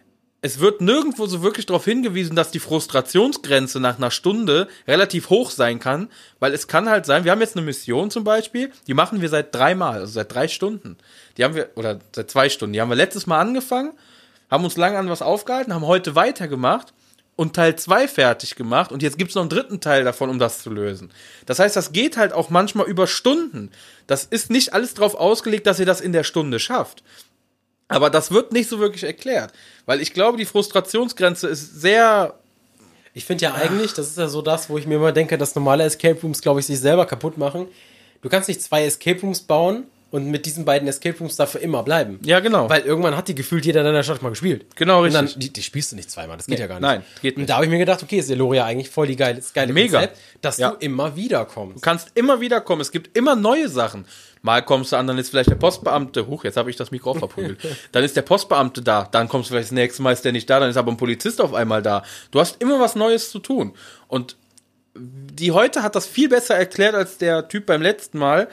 es wird nirgendwo so wirklich darauf hingewiesen, dass die Frustrationsgrenze nach einer Stunde relativ hoch sein kann, weil es kann halt sein, wir haben jetzt eine Mission zum Beispiel, die machen wir seit dreimal, also seit drei Stunden. Die haben wir, oder seit zwei Stunden, die haben wir letztes Mal angefangen, haben uns lange an was aufgehalten, haben heute weitergemacht und Teil zwei fertig gemacht und jetzt gibt's noch einen dritten Teil davon, um das zu lösen. Das heißt, das geht halt auch manchmal über Stunden. Das ist nicht alles drauf ausgelegt, dass ihr das in der Stunde schafft. Aber das wird nicht so wirklich erklärt, weil ich glaube, die Frustrationsgrenze ist sehr... Ich finde ja eigentlich, das ist ja so das, wo ich mir immer denke, dass normale Escape Rooms, glaube ich, sich selber kaputt machen. Du kannst nicht zwei Escape Rooms bauen und mit diesen beiden Escape Rooms dafür immer bleiben. Ja, genau. Weil irgendwann hat die gefühlt jeder in deiner Stadt mal gespielt. Genau, richtig. Und dann, die, die spielst du nicht zweimal, das geht Nee, ja gar nicht. nein, geht nicht. Und da habe ich mir gedacht, okay, ist Eloria eigentlich voll die geile, das geile Mega. Konzept, dass Ja. du immer wieder kommst. Du kannst immer wieder kommen, es gibt immer neue Sachen. Mal kommst du an, dann ist vielleicht der Postbeamte, huch, jetzt habe ich das Mikro verprügelt. Dann ist der Postbeamte da, dann kommst du vielleicht das nächste Mal, ist der nicht da, dann ist aber ein Polizist auf einmal da. Du hast immer was Neues zu tun. Und die heute hat das viel besser erklärt als der Typ beim letzten Mal.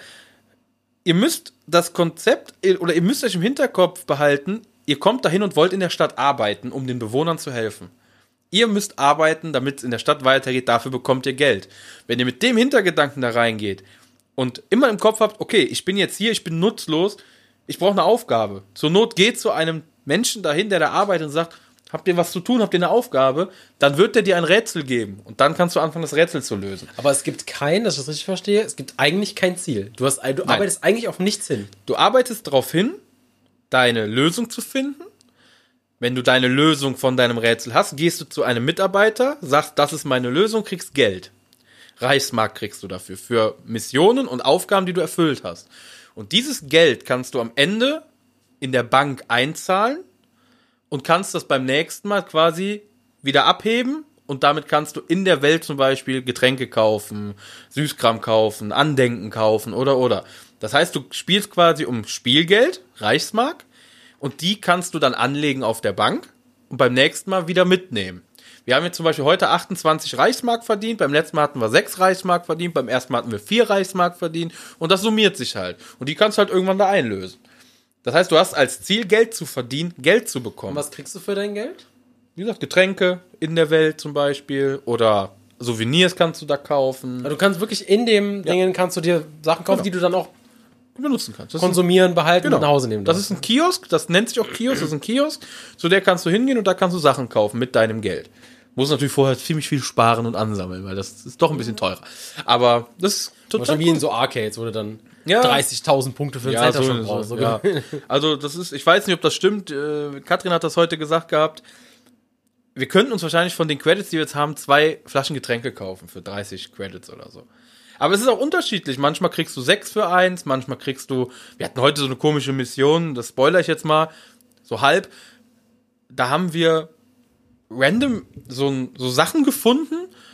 Ihr müsst das Konzept, oder ihr müsst euch im Hinterkopf behalten, ihr kommt dahin und wollt in der Stadt arbeiten, um den Bewohnern zu helfen. Ihr müsst arbeiten, damit es in der Stadt weitergeht, dafür bekommt ihr Geld. Wenn ihr mit dem Hintergedanken da reingeht und immer im Kopf habt, okay, ich bin jetzt hier, ich bin nutzlos, ich brauche eine Aufgabe. Zur Not geht zu einem Menschen dahin, der da arbeitet und sagt, habt ihr was zu tun, habt ihr eine Aufgabe, dann wird der dir ein Rätsel geben und dann kannst du anfangen, das Rätsel zu lösen. Aber es gibt kein, dass ich das richtig verstehe, es gibt eigentlich kein Ziel. Du, hast, du arbeitest eigentlich auf nichts hin. Du arbeitest darauf hin, deine Lösung zu finden. Wenn du deine Lösung von deinem Rätsel hast, gehst du zu einem Mitarbeiter, sagst, das ist meine Lösung, kriegst Geld. Reichsmark kriegst du dafür, für Missionen und Aufgaben, die du erfüllt hast. Und dieses Geld kannst du am Ende in der Bank einzahlen und kannst das beim nächsten Mal quasi wieder abheben und damit kannst du in der Welt zum Beispiel Getränke kaufen, Süßkram kaufen, Andenken kaufen oder oder. Das heißt, du spielst quasi um Spielgeld, Reichsmark, und die kannst du dann anlegen auf der Bank und beim nächsten Mal wieder mitnehmen. Wir haben jetzt zum Beispiel heute achtundzwanzig Reichsmark verdient, beim letzten Mal hatten wir sechs Reichsmark verdient, beim ersten Mal hatten wir vier Reichsmark verdient und das summiert sich halt. Und die kannst du halt irgendwann da einlösen. Das heißt, du hast als Ziel, Geld zu verdienen, Geld zu bekommen. Und was kriegst du für dein Geld? Wie gesagt, Getränke in der Welt zum Beispiel oder Souvenirs kannst du da kaufen. Also du kannst wirklich in dem Ja. Dingen kannst du dir Sachen kaufen, Genau. die du dann auch benutzen kannst. Das konsumieren, behalten Genau. und nach Hause nehmen Das darfst. ist ein Kiosk, das nennt sich auch Kiosk, das ist ein Kiosk, zu der kannst du hingehen und da kannst du Sachen kaufen mit deinem Geld. Muss natürlich vorher ziemlich viel sparen und ansammeln, weil das ist doch ein bisschen teurer. Aber das ist total Wahrscheinlich wie in so Arcades, wo du dann Ja. dreißigtausend Punkte für den ja, Zeitschrift so, brauchst. so, So ja. Also das ist, ich weiß nicht, ob das stimmt. Äh, Katrin hat das heute gesagt gehabt. Wir könnten uns wahrscheinlich von den Credits, die wir jetzt haben, zwei Flaschen Getränke kaufen für dreißig Credits oder so. Aber es ist auch unterschiedlich. Manchmal kriegst du sechs für eins, manchmal kriegst du, wir hatten heute so eine komische Mission, das spoilere ich jetzt mal, so halb. Da haben wir random so, so Sachen gefunden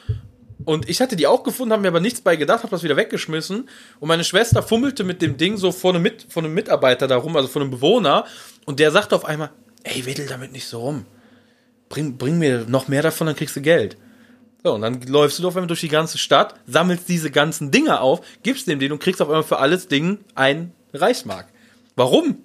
und ich hatte die auch gefunden, habe mir aber nichts bei gedacht, habe das wieder weggeschmissen und meine Schwester fummelte mit dem Ding so vor einem, mit, vor einem Mitarbeiter da rum, also vor einem Bewohner und der sagte auf einmal, ey, wedel damit nicht so rum. Bring, bring mir noch mehr davon, dann kriegst du Geld. So, und dann läufst du auf einmal durch die ganze Stadt, sammelst diese ganzen Dinge auf, gibst dem den und kriegst auf einmal für alles Ding ein Reichsmark. Warum?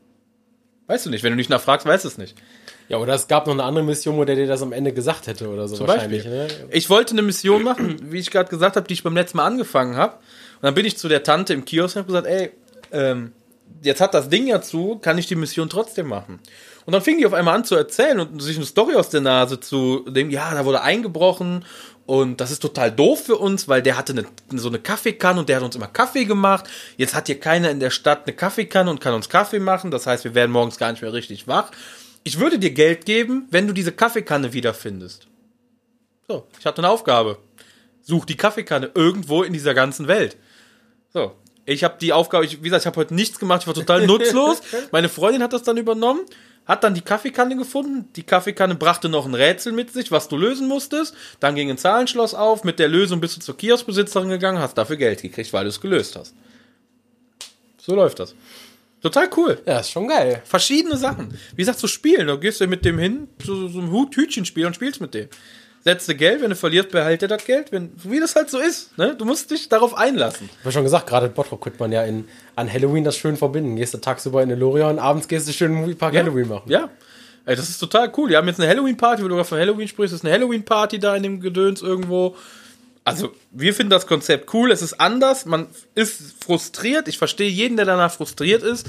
Weißt du nicht. Wenn du nicht nachfragst, weißt du es nicht. Ja, oder es gab noch eine andere Mission, wo der dir das am Ende gesagt hätte oder so Zum wahrscheinlich. Beispiel. Ne? Ich wollte eine Mission machen, wie ich gerade gesagt habe, die ich beim letzten Mal angefangen habe. Und dann bin ich zu der Tante im Kiosk und habe gesagt, ey, ähm, jetzt hat das Ding ja zu, kann ich die Mission trotzdem machen? Und dann fing die auf einmal an zu erzählen und sich eine Story aus der Nase zu dem, ja, da wurde eingebrochen und das ist total doof für uns, weil der hatte eine, so eine Kaffeekanne und der hat uns immer Kaffee gemacht. Jetzt hat hier keiner in der Stadt eine Kaffeekanne und kann uns Kaffee machen. Das heißt, wir werden morgens gar nicht mehr richtig wach. Ich würde dir Geld geben, wenn du diese Kaffeekanne wiederfindest. So, ich hatte eine Aufgabe. Such die Kaffeekanne irgendwo in dieser ganzen Welt. So, ich habe die Aufgabe, ich, wie gesagt, ich habe heute nichts gemacht, ich war total nutzlos. Meine Freundin hat das dann übernommen, hat dann die Kaffeekanne gefunden. Die Kaffeekanne brachte noch ein Rätsel mit sich, was du lösen musstest. Dann ging ein Zahlenschloss auf. Mit der Lösung bist du zur Kioskbesitzerin gegangen, hast dafür Geld gekriegt, weil du es gelöst hast. So läuft das. Total cool. Ja, ist schon geil. Verschiedene Sachen. Wie gesagt, so spielen. Da gehst du mit dem hin, zu so einem Hut Hütchenspiel und spielst mit dem. Setzt du Geld, wenn du verlierst, behält er das Geld. Wenn, wie das halt so ist. Ne? Du musst dich darauf einlassen. Ich habe schon gesagt, gerade in Bottrop könnte man ja in, an Halloween das schön verbinden. Gehst du tagsüber in eine Loria und abends gehst du schön einen Moviepark Ja. Halloween machen. Ja. Ey, das ist total cool. Die haben jetzt eine Halloween-Party, wo du gerade von Halloween sprichst. Das ist eine Halloween-Party da in dem Gedöns irgendwo. Also, wir finden das Konzept cool. Es ist anders. Man ist frustriert. Ich verstehe jeden, der danach frustriert ist.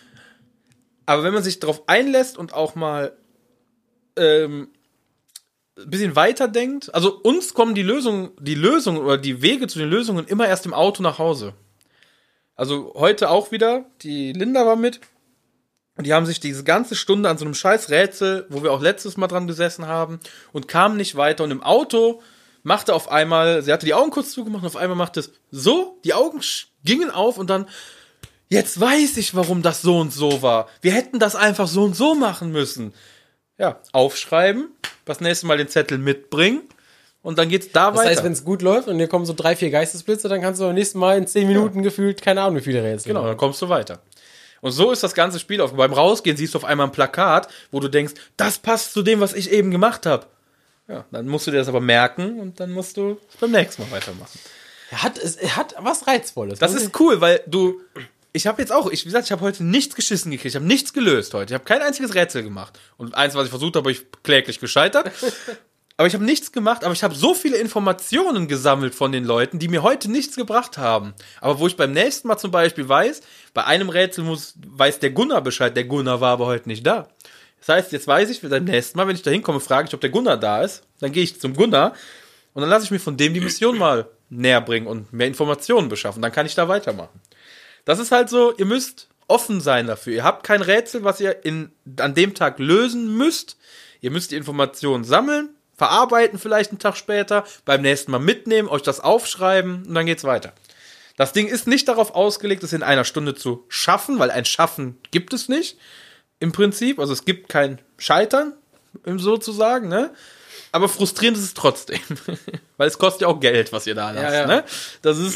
Aber wenn man sich darauf einlässt und auch mal ähm, ein bisschen weiterdenkt, also uns kommen die Lösungen, die Lösungen oder die Wege zu den Lösungen immer erst im Auto nach Hause. Also heute auch wieder, die Linda war mit und die haben sich diese ganze Stunde an so einem scheiß Rätsel, wo wir auch letztes Mal dran gesessen haben und kamen nicht weiter und im Auto machte auf einmal, sie hatte die Augen kurz zugemacht und auf einmal machte es so, die Augen gingen auf und dann jetzt weiß ich, warum das so und so war. Wir hätten das einfach so und so machen müssen. Ja, aufschreiben, das nächste Mal den Zettel mitbringen und dann geht's da Das weiter. heißt, wenn es gut läuft und dir kommen so drei, vier Geistesblitze, dann kannst du beim nächsten Mal in zehn Minuten gefühlt, keine Ahnung, wie viele Rätsel. Genau, dann kommst du weiter. Und so ist das ganze Spiel auf. Beim Rausgehen siehst du auf einmal ein Plakat, wo du denkst, das passt zu dem, was ich eben gemacht habe. Ja, dann musst du dir das aber merken und dann musst du es beim nächsten Mal weitermachen. Er hat, es, er hat was Reizvolles. Das ist cool, weil du... Ich habe jetzt auch, ich, wie gesagt, ich habe heute nichts geschissen gekriegt. Ich habe nichts gelöst heute. Ich habe kein einziges Rätsel gemacht. Und eins, was ich versucht habe, habe ich kläglich gescheitert. Aber ich habe nichts gemacht, aber ich habe so viele Informationen gesammelt von den Leuten, die mir heute nichts gebracht haben. Aber wo ich beim nächsten Mal zum Beispiel weiß, bei einem Rätsel muss, weiß der Gunnar Bescheid, der Gunnar war aber heute nicht da. Das heißt, jetzt weiß ich, beim nächsten Mal, wenn ich da hinkomme, frage ich, ob der Gunnar da ist. Dann gehe ich zum Gunnar und dann lasse ich mir von dem die Mission mal näher bringen und mehr Informationen beschaffen. Dann kann ich da weitermachen. Das ist halt so, ihr müsst offen sein dafür. Ihr habt kein Rätsel, was ihr in, an dem Tag lösen müsst. Ihr müsst die Informationen sammeln, verarbeiten vielleicht einen Tag später, beim nächsten Mal mitnehmen, euch das aufschreiben und dann geht's weiter. Das Ding ist nicht darauf ausgelegt, es in einer Stunde zu schaffen, weil ein Schaffen gibt es nicht im Prinzip. Also es gibt kein Scheitern, sozusagen, ne? Aber frustrierend ist es trotzdem. Weil es kostet ja auch Geld, was ihr da lasst, ja. ne? Das ist...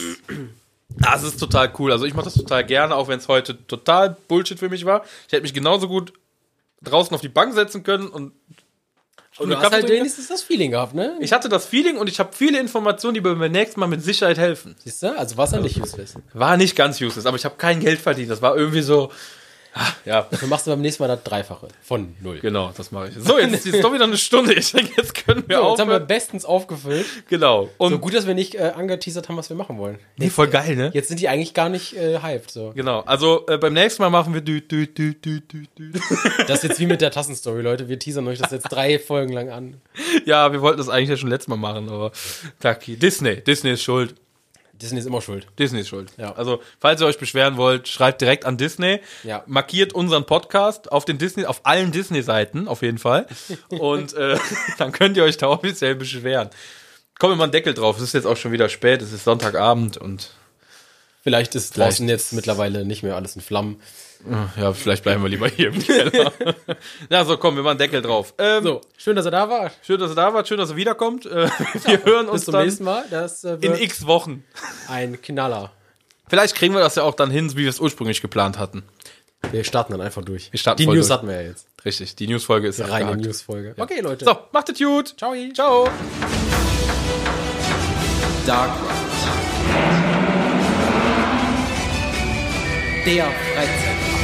Das ist total cool. Also ich mache das total gerne, auch wenn es heute total Bullshit für mich war. Ich hätte mich genauso gut draußen auf die Bank setzen können und Und du hast halt wenigstens das Feeling gehabt, ne? ich hatte das Feeling und ich habe viele Informationen, die mir beim nächsten Mal mit Sicherheit helfen. Siehst du? Also was an dich useless. War nicht ganz useless, aber ich habe kein Geld verdient. Das war irgendwie so, ja, Dafür machst du beim nächsten Mal das Dreifache von null. genau, das mache ich. So, jetzt ist doch wieder eine Stunde. Ich denke, jetzt können wir So, auch. jetzt haben wir bestens aufgefüllt. Genau. Und So gut, dass wir nicht äh, angeteasert haben, was wir machen wollen. nee, voll geil, ne? Jetzt sind die eigentlich gar nicht äh, hyped. So. Genau. Also äh, beim nächsten Mal machen wir dü, dü, dü, dü, dü, dü. Das ist jetzt wie mit der Tassenstory, Leute. Wir teasern euch das jetzt drei Folgen lang an. Ja, wir wollten das eigentlich ja schon letztes Mal machen, aber Taki. Disney. Disney ist schuld. Disney ist immer schuld. Disney ist schuld. Ja. Also, falls ihr euch beschweren wollt, schreibt direkt an Disney. Ja. Markiert unseren Podcast auf den Disney, auf allen Disney-Seiten, auf jeden Fall. Und äh, dann könnt ihr euch da offiziell beschweren. Kommt immer ein Deckel drauf. Es ist jetzt auch schon wieder spät. Es ist Sonntagabend und Vielleicht ist Vielleicht- draußen jetzt mittlerweile nicht mehr alles in Flammen. ja, vielleicht bleiben wir lieber hier im Keller. Ja, so komm, wir machen Deckel drauf. Ähm, So, schön, dass er da war. Schön, dass ihr da wart. Schön, dass ihr wiederkommt. Äh, wir hören uns Bis zum dann nächsten Mal. Das äh, in wird x Wochen. ein Knaller. Vielleicht kriegen wir das ja auch dann hin, wie wir es ursprünglich geplant hatten. Wir starten dann einfach durch. Wir starten Die voll News durch. hatten wir ja jetzt. Richtig, die Newsfolge ist Reine abgehakt. Newsfolge. Okay, Leute. So, macht es gut. Ciao. Ciao. Dark Der Freizeit.